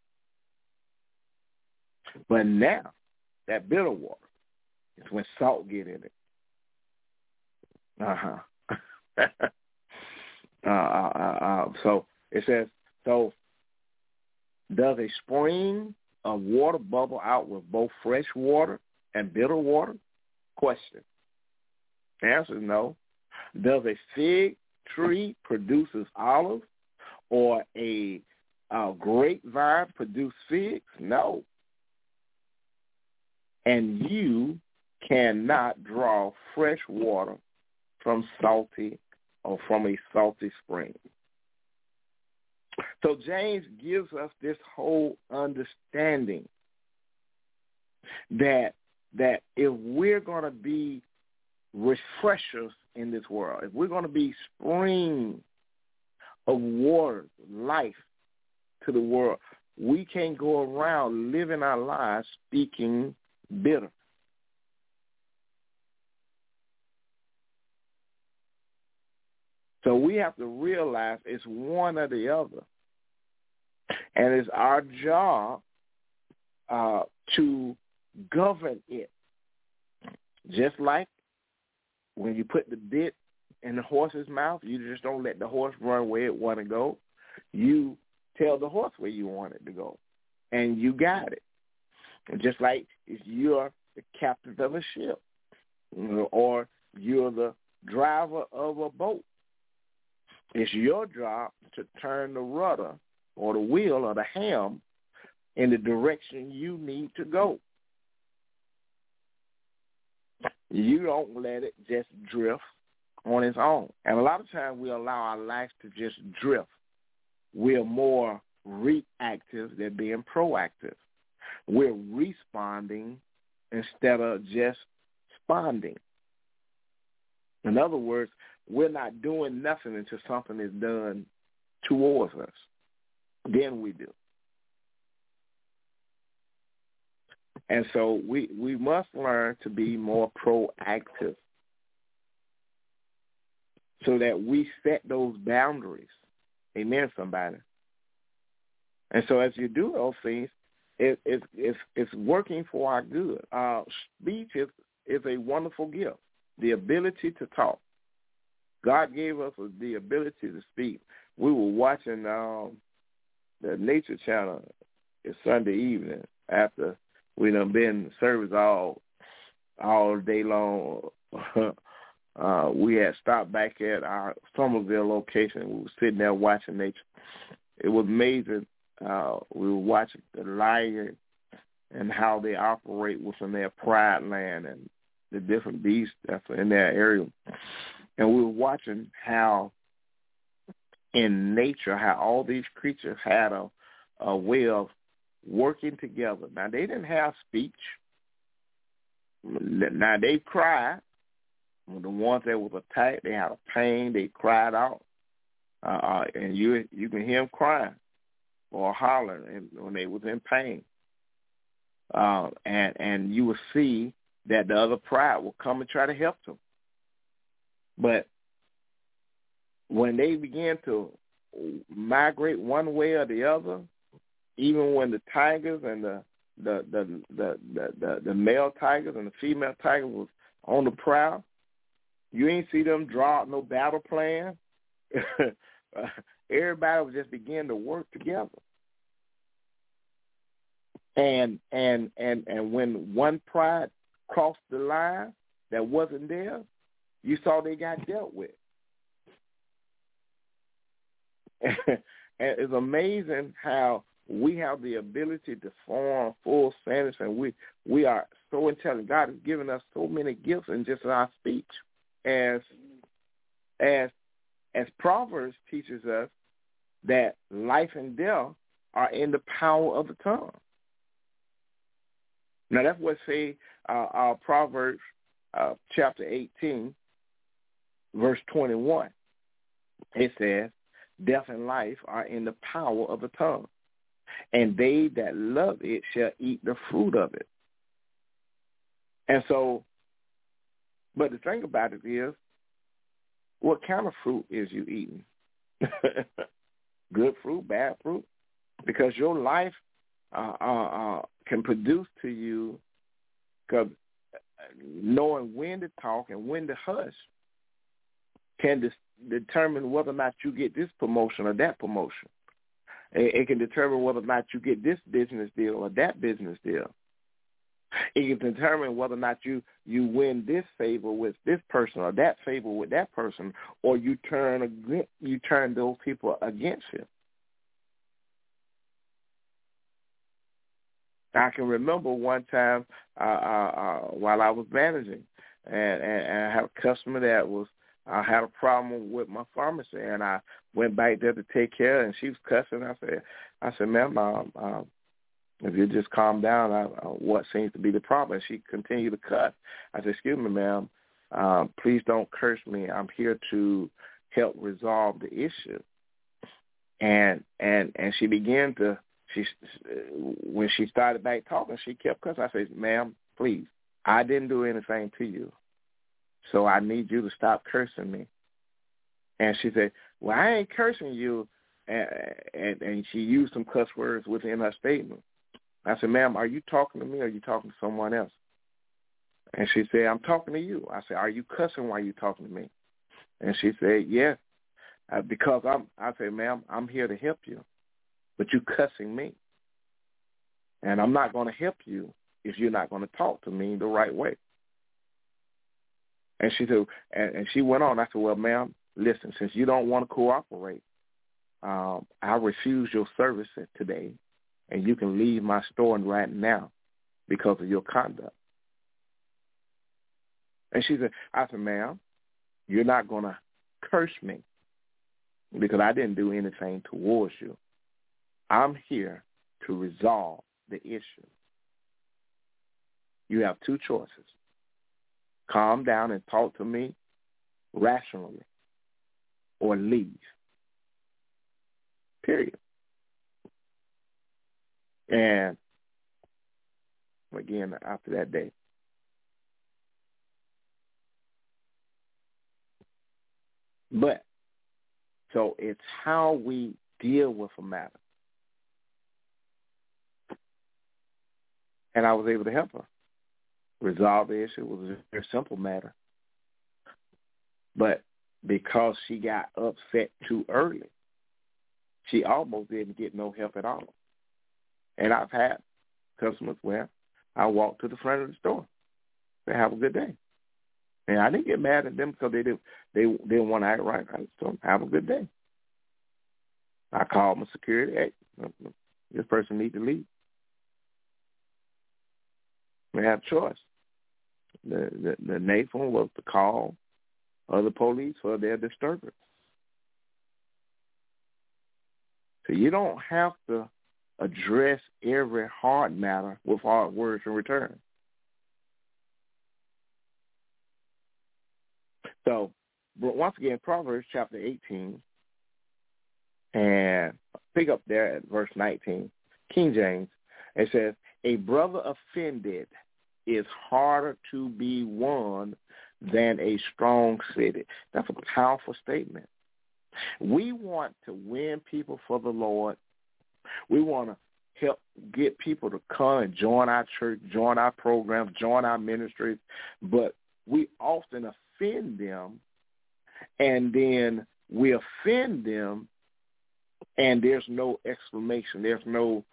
But now, that bitter water is when salt get in it. So it says, so does a spring of water bubble out with both fresh water and bitter water? Question. The answer is no. Does a fig tree produces olives, or a grapevine produce figs? No. And you cannot draw fresh water from a salty spring. So James gives us this whole understanding that if we're going to be refreshers in this world, if we're going to be spring of water, life to the world, we can't go around living our lives speaking bitter. So we have to realize it's one or the other. And it's our job to govern it. Just like when you put the bit in the horse's mouth, you just don't let the horse run where it want to go. You tell the horse where you want it to go, and you got it. And just like if you're the captain of a ship, or you're the driver of a boat, it's your job to turn the rudder or the wheel or the helm in the direction you need to go. You don't let it just drift on its own. And a lot of times we allow our lives to just drift. We're more reactive than being proactive. We're responding instead of just responding. In other words, we're not doing nothing until something is done towards us. Then we do. And so we must learn to be more proactive so that we set those boundaries. Amen, somebody. And so as you do those things, it's working for our good. Speech is a wonderful gift, the ability to talk. God gave us the ability to speak. We were watching the Nature Channel Sunday evening after we done been in service all day long. We had stopped back at our Somerville location. We were sitting there watching nature. It was amazing. We were watching the lion and how they operate within their pride land and the different beasts that's in their area. And we were watching how in nature, how all these creatures had a way of working together. Now, they didn't have speech. Now, they cried. The ones that was attacked, they had a pain. They cried out. And you can hear them crying or hollering when they was in pain. And you will see that the other pride will come and try to help them. But when they begin to migrate one way or the other, even when the tigers and the male tigers and the female tigers was on the prowl, you ain't see them draw out no battle plan. Everybody would just begin to work together. And when one pride crossed the line that wasn't there, you saw they got dealt with. And it's amazing how we have the ability to form full sentences, and we are so intelligent. God has given us so many gifts in just our speech. As Proverbs teaches us that life and death are in the power of the tongue. Now that's what say Proverbs chapter 18, verse 21. It says, death and life are in the power of the tongue, and they that love it shall eat the fruit of it. And so, but the thing about it is, what kind of fruit is you eating? Good fruit, bad fruit? Because your life can produce to you, because knowing when to talk and when to hush can determine whether or not you get this promotion or that promotion. It can determine whether or not you get this business deal or that business deal. It can determine whether or not you win this favor with this person or that favor with that person, or you turn those people against you. I can remember one time while I was managing, and I had a customer that was I had a problem with my pharmacy, and I went back there to take care, and she was cussing. I said, ma'am, if you just calm down, what seems to be the problem? And she continued to cuss. I said, excuse me, ma'am, please don't curse me. I'm here to help resolve the issue. And she began to, when she started back talking, she kept cussing. I said, ma'am, please, I didn't do anything to you, so I need you to stop cursing me. And she said, well, I ain't cursing you, and she used some cuss words within her statement. I said, ma'am, are you talking to me or are you talking to someone else? And she said, I'm talking to you. I said, are you cussing while you're talking to me? And she said, yes. Because I said, ma'am, I'm here to help you, but you cussing me. And I'm not going to help you if you're not going to talk to me the right way. And she said, and she went on. I said, well, ma'am, listen, since you don't want to cooperate, I refuse your services today, and you can leave my store right now because of your conduct. And she said, I said, ma'am, you're not going to curse me because I didn't do anything towards you. I'm here to resolve the issue. You have two choices. Calm down and talk to me rationally or leave. Period. And again, after that day, but so it's how we deal with a matter. And I was able to help her resolve the issue. It was a very simple matter. But because she got upset too early, she almost didn't get no help at all. And I've had customers where I walked to the front of the store. They have a good day. And I didn't get mad at them because they didn't want to act right. I just told them, have a good day. I called my security. Hey, this person needs to leave. We have a choice. The Nathan was to call other police for their disturbance. So you don't have to address every hard matter with hard words in return. So, but once again, Proverbs chapter 18, and pick up there at verse 19, King James, it says, a brother offended is harder to be won than a strong city. That's a powerful statement. We want to win people for the Lord. We want to help get people to come and join our church, join our programs, join our ministries, but we often offend them, and then we offend them, and there's no explanation. There's no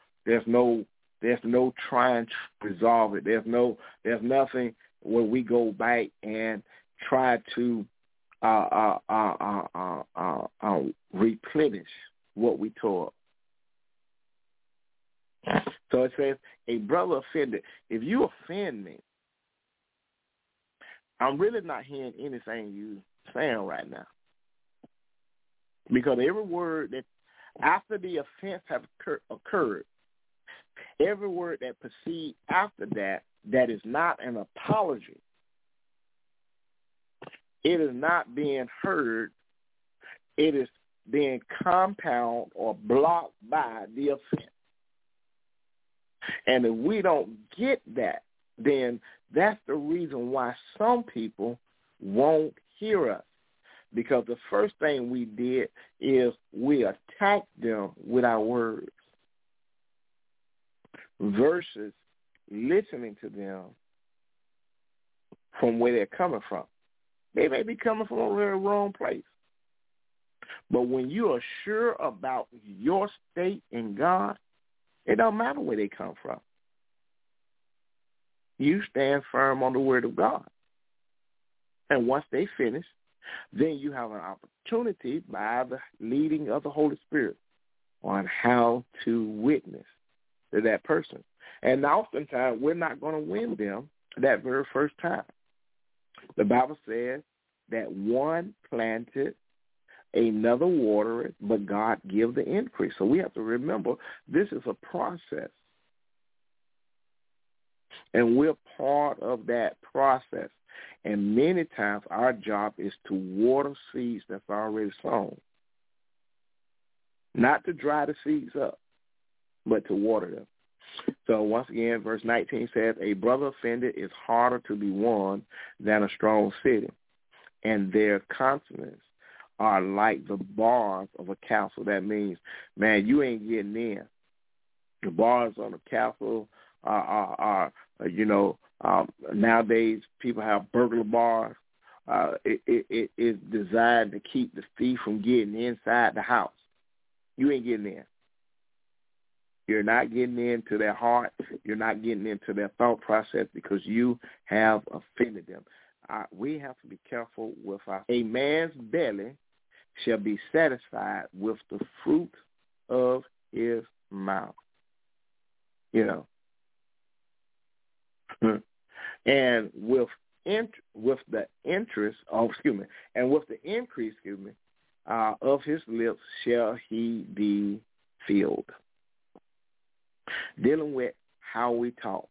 trying to resolve it. There's nothing where we go back and try to replenish what we tore up. So it says, a brother offended. If you offend me, I'm really not hearing anything you saying right now. Because every word that, after the offense has occurred, every word that proceeds after that is not an apology. It is not being heard. It is being compounded or blocked by the offense. And if we don't get that, then that's the reason why some people won't hear us. Because the first thing we did is we attacked them with our words versus listening to them from where they're coming from. They may be coming from a very wrong place. But when you are sure about your state in God, it don't matter where they come from. You stand firm on the word of God. And once they finish, then you have an opportunity by the leading of the Holy Spirit on how to witness to that person. And oftentimes we're not going to win them that very first time. The Bible says that one planted, another watered, but God give the increase. So we have to remember this is a process. And we're part of that process. And many times our job is to water seeds that's already sown. Not to dry the seeds up, but to water them. So once again, verse 19 says, a brother offended is harder to be won than a strong city, and their consonants are like the bars of a castle. That means, man, you ain't getting in. The bars on a castle are nowadays people have burglar bars. It is designed to keep the thief from getting inside the house. You ain't getting in. You're not getting into their heart. You're not getting into their thought process because you have offended them. We have to be careful with a man's belly shall be satisfied with the fruit of his mouth. And with the increase of his lips shall he be filled. Dealing with how we talk.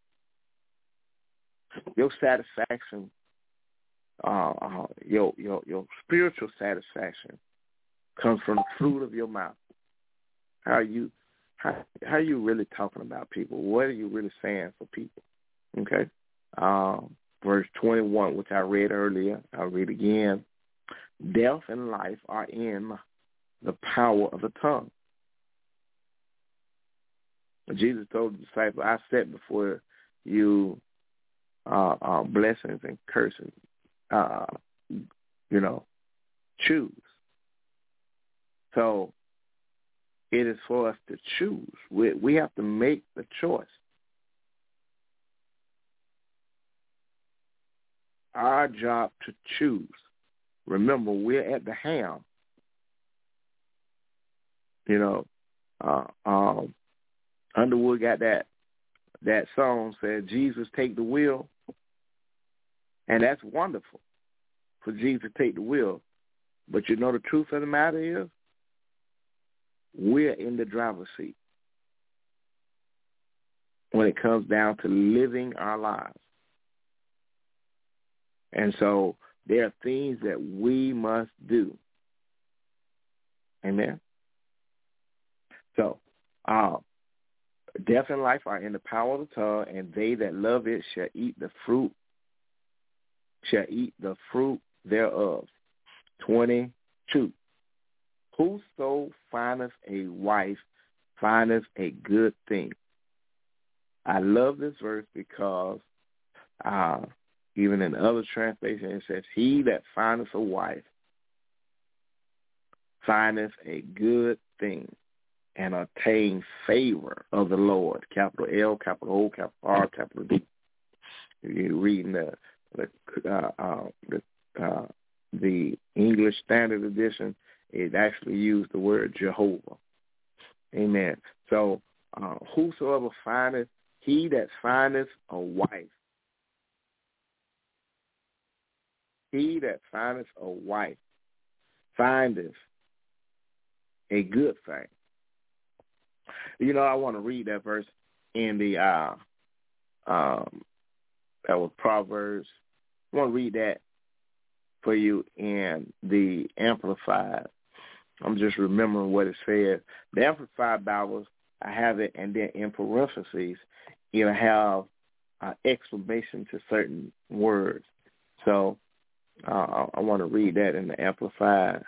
Your satisfaction, your spiritual satisfaction comes from the fruit of your mouth. How are you really talking about people? What are you really saying for people? Okay. Verse 21, which I read earlier, I'll read again. Death and life are in the power of the tongue. Jesus told the disciples, I set before you blessings and curses. Choose. So it is for us to choose. We have to make the choice. Our job to choose. Remember, we're at the helm. Underwood got that song said, Jesus take the wheel. And that's wonderful for Jesus to take the wheel. But the truth of the matter is, we're in the driver's seat when it comes down to living our lives. And so there are things that we must do. Amen? So, death and life are in the power of the tongue, and they that love it shall eat the fruit thereof. 22. Whoso findeth a wife findeth a good thing. I love this verse because even in other translations it says, he that findeth a wife findeth a good thing and attain favor of the Lord. Capital L, capital O, capital R, capital D. If you're reading the English Standard Edition, it actually used the word Jehovah. Amen. So whosoever findeth, he that findeth a wife, he that findeth a wife findeth a good thing. I want to read that verse in the that was Proverbs. I want to read that for you in the Amplified. I'm just remembering what it says. The Amplified Bibles, I have it, and then in parentheses, it'll have exclamation to certain words. So I want to read that in the Amplified.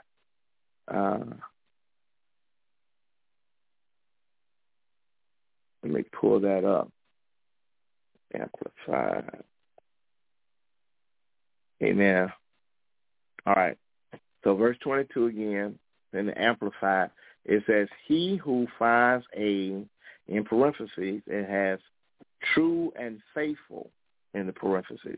Let me pull that up. Amplified. Amen. All right. So verse 22 again, in the Amplified, it says, he who finds in parentheses, it has true and faithful in the parentheses.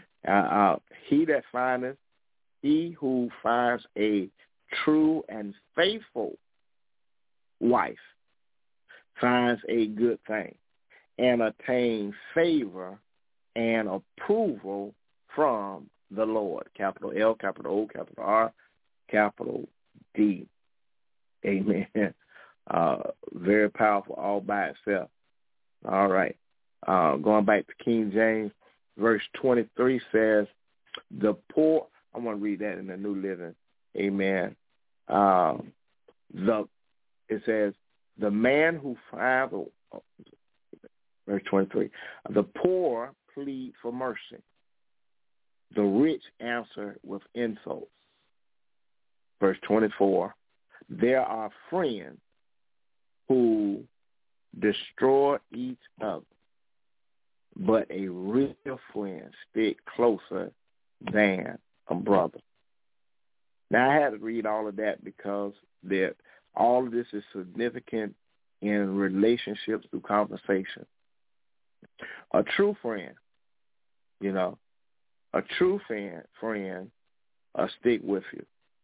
He who finds a true and faithful wife finds a good thing and attains favor and approval from the Lord. Capital L, capital O, capital R, capital D. Amen. Very powerful all by itself. All right. Going back to King James, verse 23 says, the poor, I want to read that in the New Living. Amen. It says, the man who finds, verse 23, the poor plead for mercy. The rich answer with insults. Verse 24, there are friends who destroy each other, but a real friend stick closer than a brother. Now, I had to read all of that because all of this is significant in relationships through conversation. A true friend, a true friend will stick with you.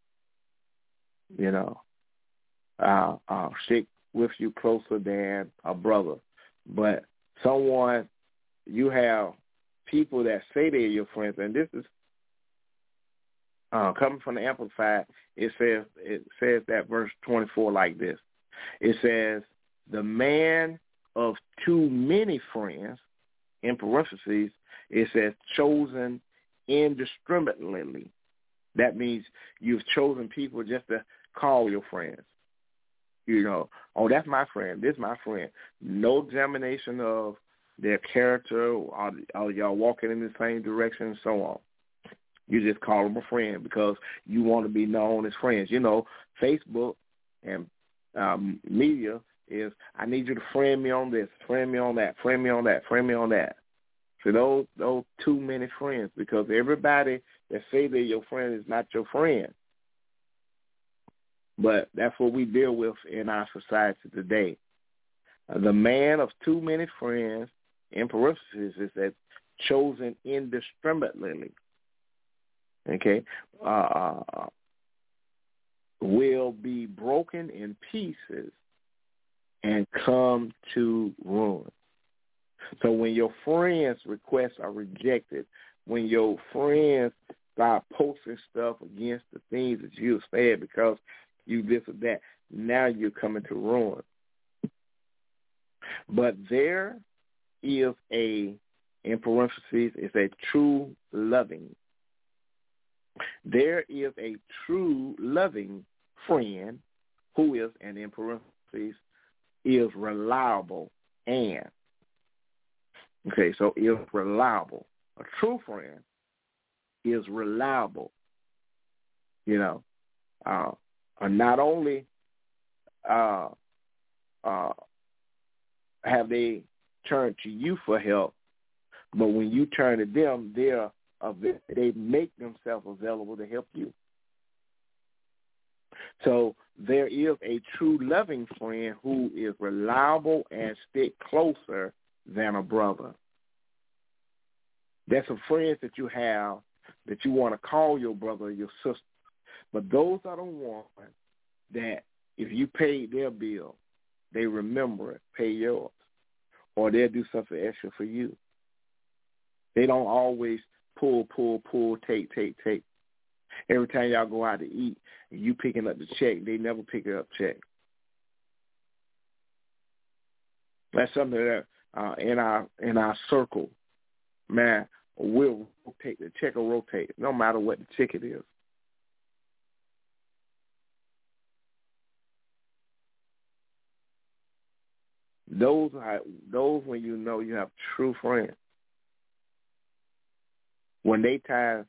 Stick with you closer than a brother. But someone, you have people that say they're your friends, and this is coming from the Amplified. It says that verse 24 like this. It says, the man of too many friends, in parentheses, it says chosen indiscriminately. That means you've chosen people just to call your friends. Oh, that's my friend. This is my friend. No examination of their character. Are y'all walking in the same direction and so on. You just call them a friend because you want to be known as friends. Facebook and media is, I need you to friend me on this, friend me on that, friend me on that, friend me on that. So those too many friends, because everybody that say they're your friend is not your friend. But that's what we deal with in our society today. The man of too many friends, in parentheses, is that chosen indiscriminately. Okay, will be broken in pieces and come to ruin. So when your friends' requests are rejected, when your friends start posting stuff against the things that you said because you this or that, now you're coming to ruin. But there is in parentheses, it's a true loving. There is a true loving friend who is, and in parentheses, is reliable and. Okay, so is reliable. A true friend is reliable. Not only have they turned to you for help, but when you turn to them, they make themselves available to help you. So there is a true loving friend who is reliable and stick closer than a brother. There's some friends that you have that you want to call your brother or your sister, but those are the ones that if you pay their bill, they remember it, pay yours, or they'll do something extra for you. They don't always pull, take. Every time y'all go out to eat and you picking up the check, they never pick up check. That's something that in our circle, man, we'll rotate. The check will rotate, no matter what the ticket is. Those when you know you have true friends. When they time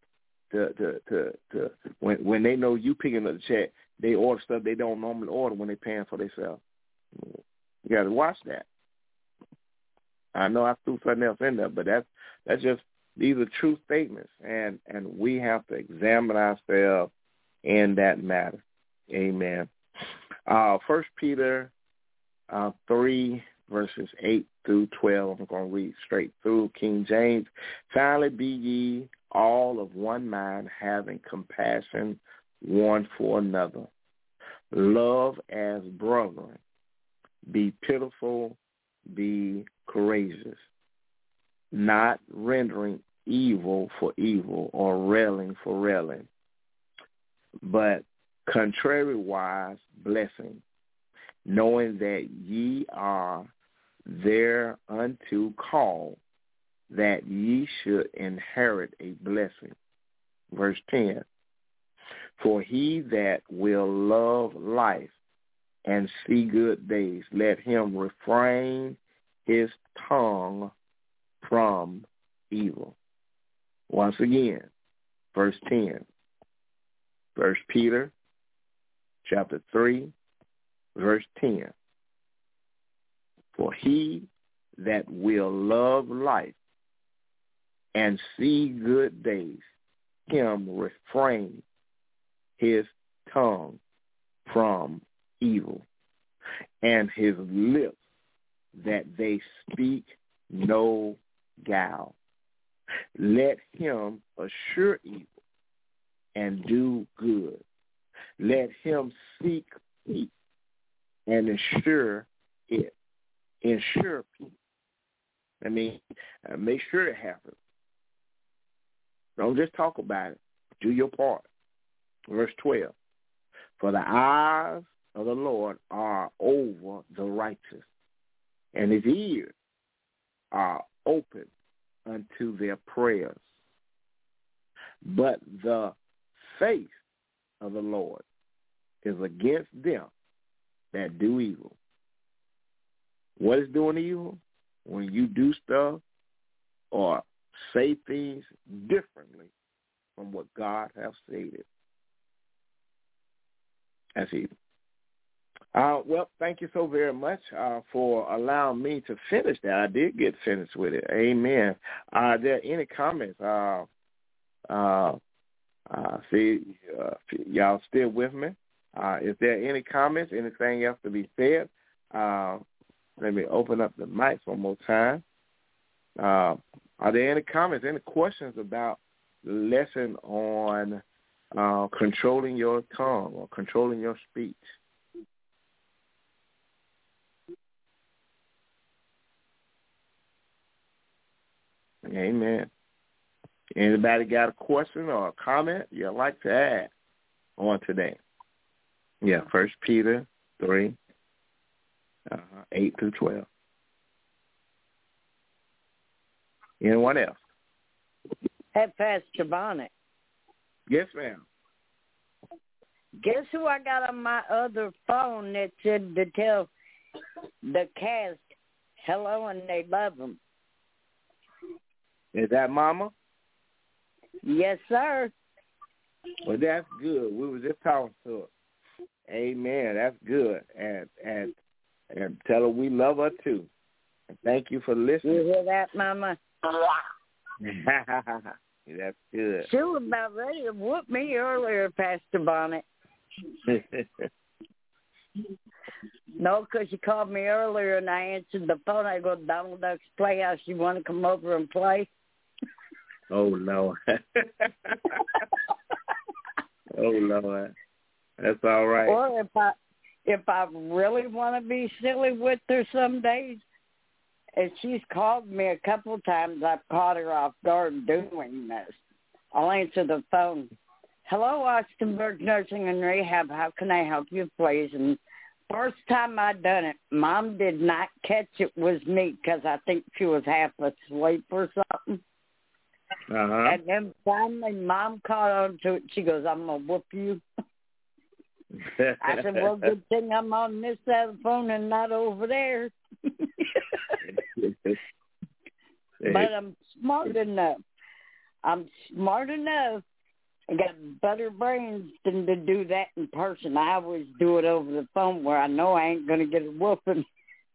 when they know you picking up the check, they order stuff they don't normally order when they paying for themselves. You got to watch that. I know I threw something else in there, but that's just, these are true statements, and we have to examine ourselves in that matter. Amen. 1 Peter 3, verses 8 through 12. I'm going to read straight through King James. Finally, be ye all of one mind, having compassion one for another. Love as brethren. Be pitiful, be courageous, not rendering evil for evil or railing for railing, but contrariwise blessing, knowing that ye are thereunto called, that ye should inherit a blessing. Verse 10, for he that will love life and see good days, let him refrain his tongue from evil. Once again, verse 10, 1 Peter chapter 3, verse 10. For he that will love life and see good days, him refrain his tongue from evil, and his lips that they speak no guile. Let him assure evil and do good. Let him seek peace and ensure it. Ensure peace. I mean, make sure it happens. Don't just talk about it. Do your part. Verse 12. For the eyes of the Lord are over the righteous, and his ears are open unto their prayers. But the face of the Lord is against them that do evil. What is doing evil? When you do stuff or say things differently from what God has stated. That's evil. Well, thank you so very much for allowing me to finish that. I did get finished with it. Amen. Are there any comments? See, y'all still with me? Is there any comments, anything else to be said? Let me open up the mic one more time. Are there any comments, any questions about the lesson on controlling your tongue or controlling your speech? Amen. Anybody got a question or a comment you'd like to add on today? Yeah, 1 Peter 3, 8 through 12. Anyone else? Hey, Pastor Bonnet. Yes, ma'am. Guess who I got on my other phone that said to tell the cast hello and they love them? Is that Mama? Yes, sir. Well, that's good. We were just talking to her. Amen. That's good. And tell her we love her too. And thank you for listening. You hear that, Mama? That's good. She was about ready to whoop me earlier, Pastor Bonnet. No, because she called me earlier and I answered the phone. I go, Donald Duck's Playhouse. You want to come over and play? Oh, no. Oh, Lord. That's all right. Or if I really want to be silly with her some days, and she's called me a couple of times, I've caught her off guard doing this. I'll answer the phone. Hello, Austinburg Nursing and Rehab. How can I help you, please? And first time I done it, Mom did not catch it was me because I think she was half asleep or something. Uh-huh. And then finally, Mom caught on to it. She goes, I'm going to whoop you. I said, well, good thing I'm on this side of the phone and not over there. But I'm smart enough. I got better brains than to do that in person. I always do it over the phone where I know I ain't going to get a whooping.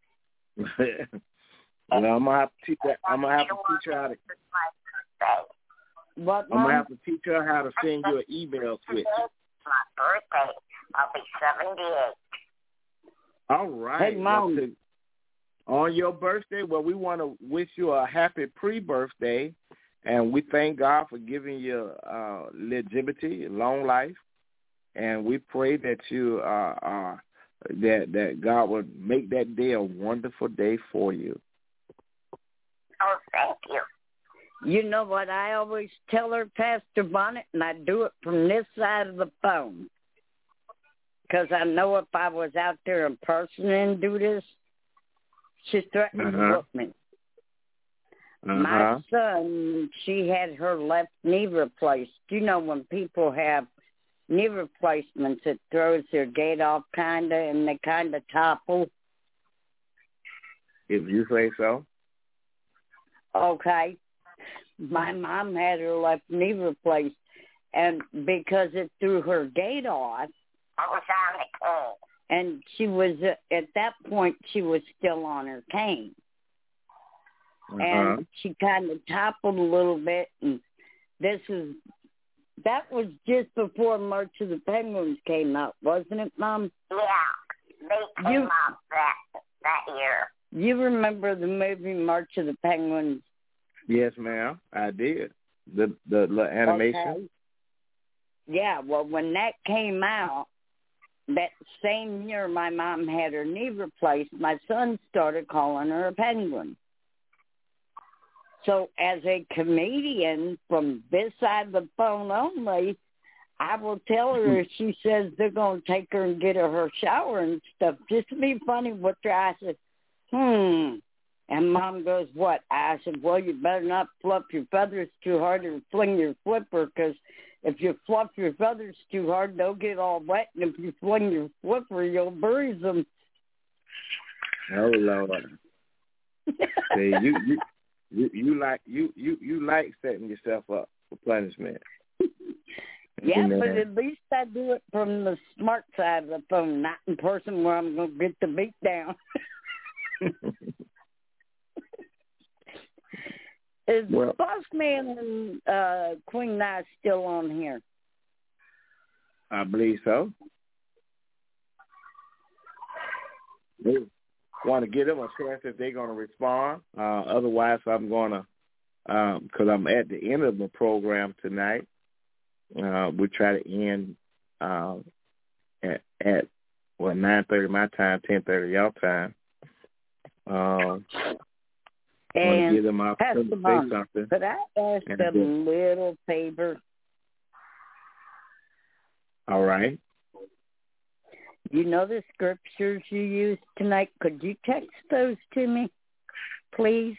Well, I'm gonna have to teach her. I'm gonna have to teach her how to. What, I'm gonna have to teach her how to send you an email switch. My birthday. I'll be 78. All right. Hey, Mom. On your birthday, well, we want to wish you a happy pre-birthday, and we thank God for giving you longevity, long life, and we pray that you that God will make that day a wonderful day for you. Oh, thank you. You know what I always tell her, Pastor Bonnet, and I do it from this side of the phone. Because I know if I was out there in person and do this, she threatened to whoop me. My son, she had her left knee replaced. You know when people have knee replacements, it throws their gait off kind of, and they kind of topple. If you say so. Okay. My mom had her left knee replaced, and because it threw her gait off, and she was, at that point, she was still on her cane. And she kind of toppled a little bit, and that was just before March of the Penguins came out, wasn't it, Mom? Yeah, they came out that year. You remember the movie March of the Penguins? Yes, ma'am, I did. The animation. Okay. Yeah, well, when that came out, that same year my mom had her knee replaced, my son started calling her a penguin. So as a comedian from this side of the phone only, I will tell her if she says they're going to take her and get her shower and stuff, just to be funny with her. I said, And Mom goes, what? I said, well, you better not fluff your feathers too hard or fling your flipper, because if you fluff your feathers too hard, they'll get all wet, and if you fling your flipper, you'll bruise them. Oh, Lord. See, you like setting yourself up for punishment. Yeah, but at least I do it from the smart side of the phone, not in person where I'm going to get the beat down. Is Boss Man and Queen Nye still on here? I believe so. They want to give them a chance if they're going to respond. Otherwise, I'm going to, because I'm at the end of the program tonight, we try to end at 9:30 my time, 10:30 y'all time. And give them opportunity to say something. Could I ask a little favor? All right. You know the scriptures you used tonight? Could you text those to me, please?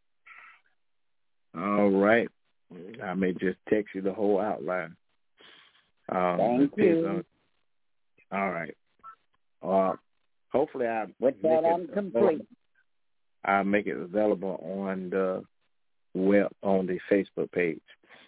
All right. I may just text you the whole outline. Thank you. All right. Hopefully I'm complete. I'll make it available on the web, on the Facebook page.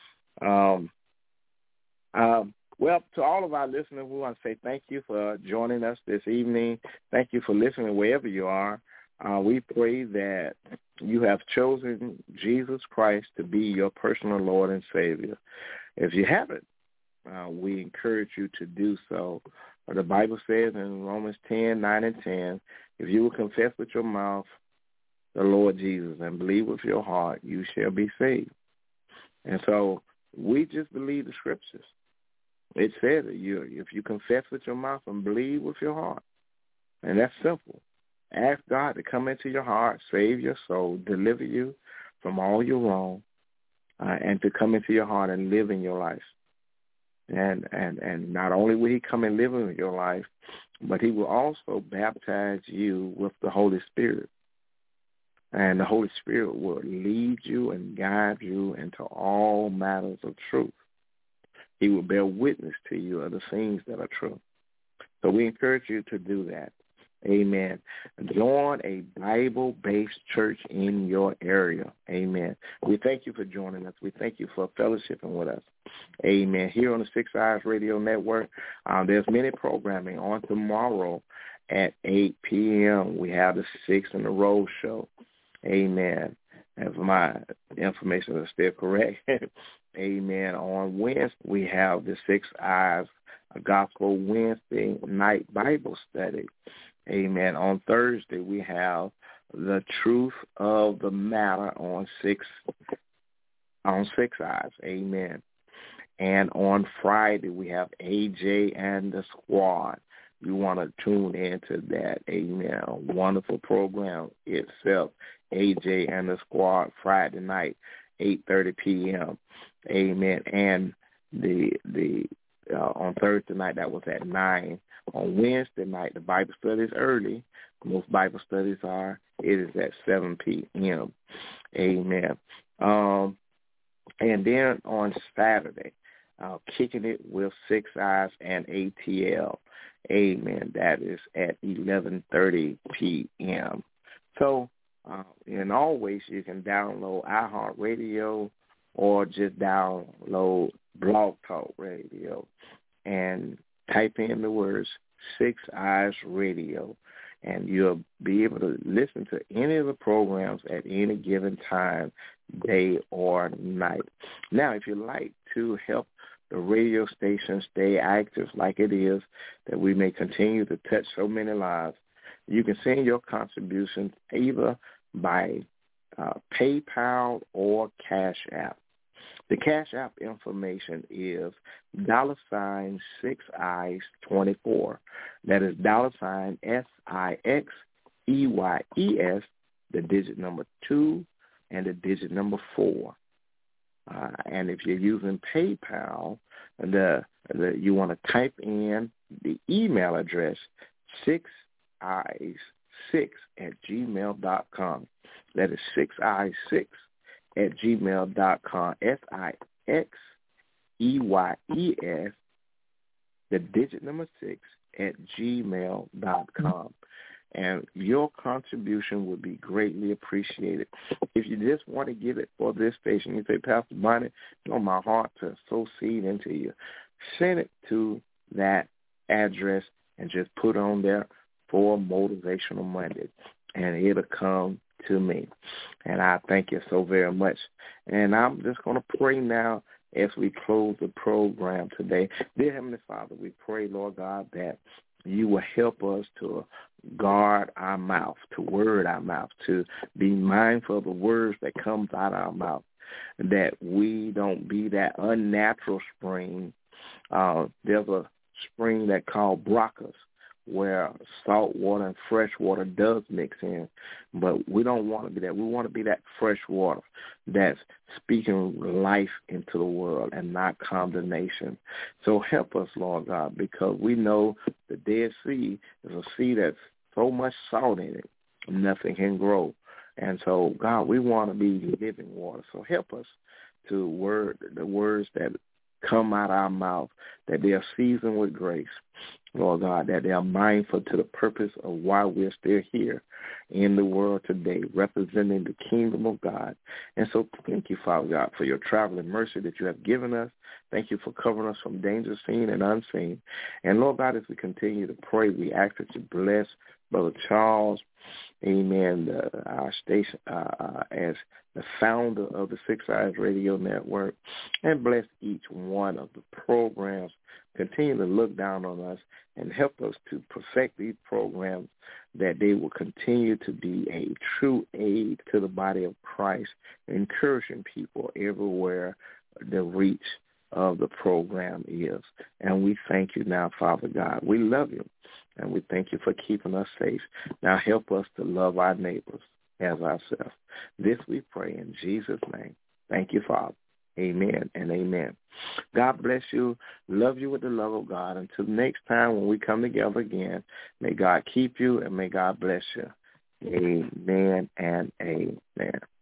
Well, to all of our listeners, we want to say thank you for joining us this evening. Thank you for listening wherever you are. We pray that you have chosen Jesus Christ to be your personal Lord and Savior. If you haven't, we encourage you to do so. The Bible says in Romans 10:9 and 10, if you will confess with your mouth the Lord Jesus and believe with your heart, you shall be saved. And so we just believe the scriptures. It says that if you confess with your mouth and believe with your heart, and that's simple. Ask God to come into your heart, save your soul, deliver you from all your wrong, and to come into your heart and live in your life. And not only will he come and live in your life, but he will also baptize you with the Holy Spirit. And the Holy Spirit will lead you and guide you into all matters of truth. He will bear witness to you of the things that are true. So we encourage you to do that. Amen. Join a Bible-based church in your area. Amen. We thank you for joining us. We thank you for fellowshipping with us. Amen. Here on the Six Eyes Radio Network, there's many programming. On tomorrow at 8 p.m., we have the Six in a Row show. Amen. If my information is still correct. Amen. On Wednesday, we have the Six Eyes Gospel Wednesday night Bible study. Amen. On Thursday, we have the Truth of the Matter on Six Eyes. Amen. And on Friday, we have AJ and the Squad. You want to tune into that. Amen. A wonderful program itself. AJ and the Squad Friday night 8:30 p.m. Amen. And the on Thursday night, that was at 9. On Wednesday night, the Bible study is early. Most Bible studies are. It is at 7 p.m. Amen. And then on Saturday, Kicking It with Six Eyes and ATL. Amen. That is at 11:30 p.m. So, and always you can download iHeartRadio or just download Blog Talk Radio and type in the words Six Eyes Radio, and you'll be able to listen to any of the programs at any given time, day or night. Now, if you'd like to help the radio station stay active like it is, that we may continue to touch so many lives, you can send your contributions either by PayPal or Cash App. The Cash App information is $6eyes24. That is $SIXEYES, the digit number 2, and the digit number 4. And if you're using PayPal, you want to type in the email address 6eyes6@gmail.com. That is 6eyes6@gmail.com. SIXEYES, the digit number 6@gmail.com. And your contribution would be greatly appreciated. If you just want to give it for this station, you say, Pastor Bonnie, it's on my heart to sow seed into you. Send it to that address and just put on there for Motivational Monday, and it'll come to me. And I thank you so very much. And I'm just going to pray now as we close the program today. Dear Heavenly Father, we pray, Lord God, that you will help us to guard our mouth, to word our mouth, to be mindful of the words that comes out of our mouth, that we don't be that unnatural spring. There's a spring that called Brocas, where salt water and fresh water does mix in, but we don't want to be that. We want to be that fresh water that's speaking life into the world and not condemnation. So help us, Lord God, because we know the Dead Sea is a sea that's so much salt in it, nothing can grow. And so, God, we want to be living water. So help us to word the words that come out of our mouth, that they are seasoned with grace, Lord God, that they are mindful to the purpose of why we're still here in the world today, representing the kingdom of God. And so thank you, Father God, for your traveling mercy that you have given us. Thank you for covering us from danger seen and unseen. And, Lord God, as we continue to pray, we ask that you bless Brother Charles, amen, our station as the founder of the Six Eyes Radio Network, and bless each one of the programs. Continue to look down on us and help us to perfect these programs, that they will continue to be a true aid to the body of Christ, encouraging people everywhere the reach of the program is. And we thank you now, Father God. We love you, and we thank you for keeping us safe. Now help us to love our neighbors as ourselves. This we pray in Jesus' name. Thank you, Father. Amen and amen. God bless you. Love you with the love of God. Until next time when we come together again, may God keep you and may God bless you. Amen and amen.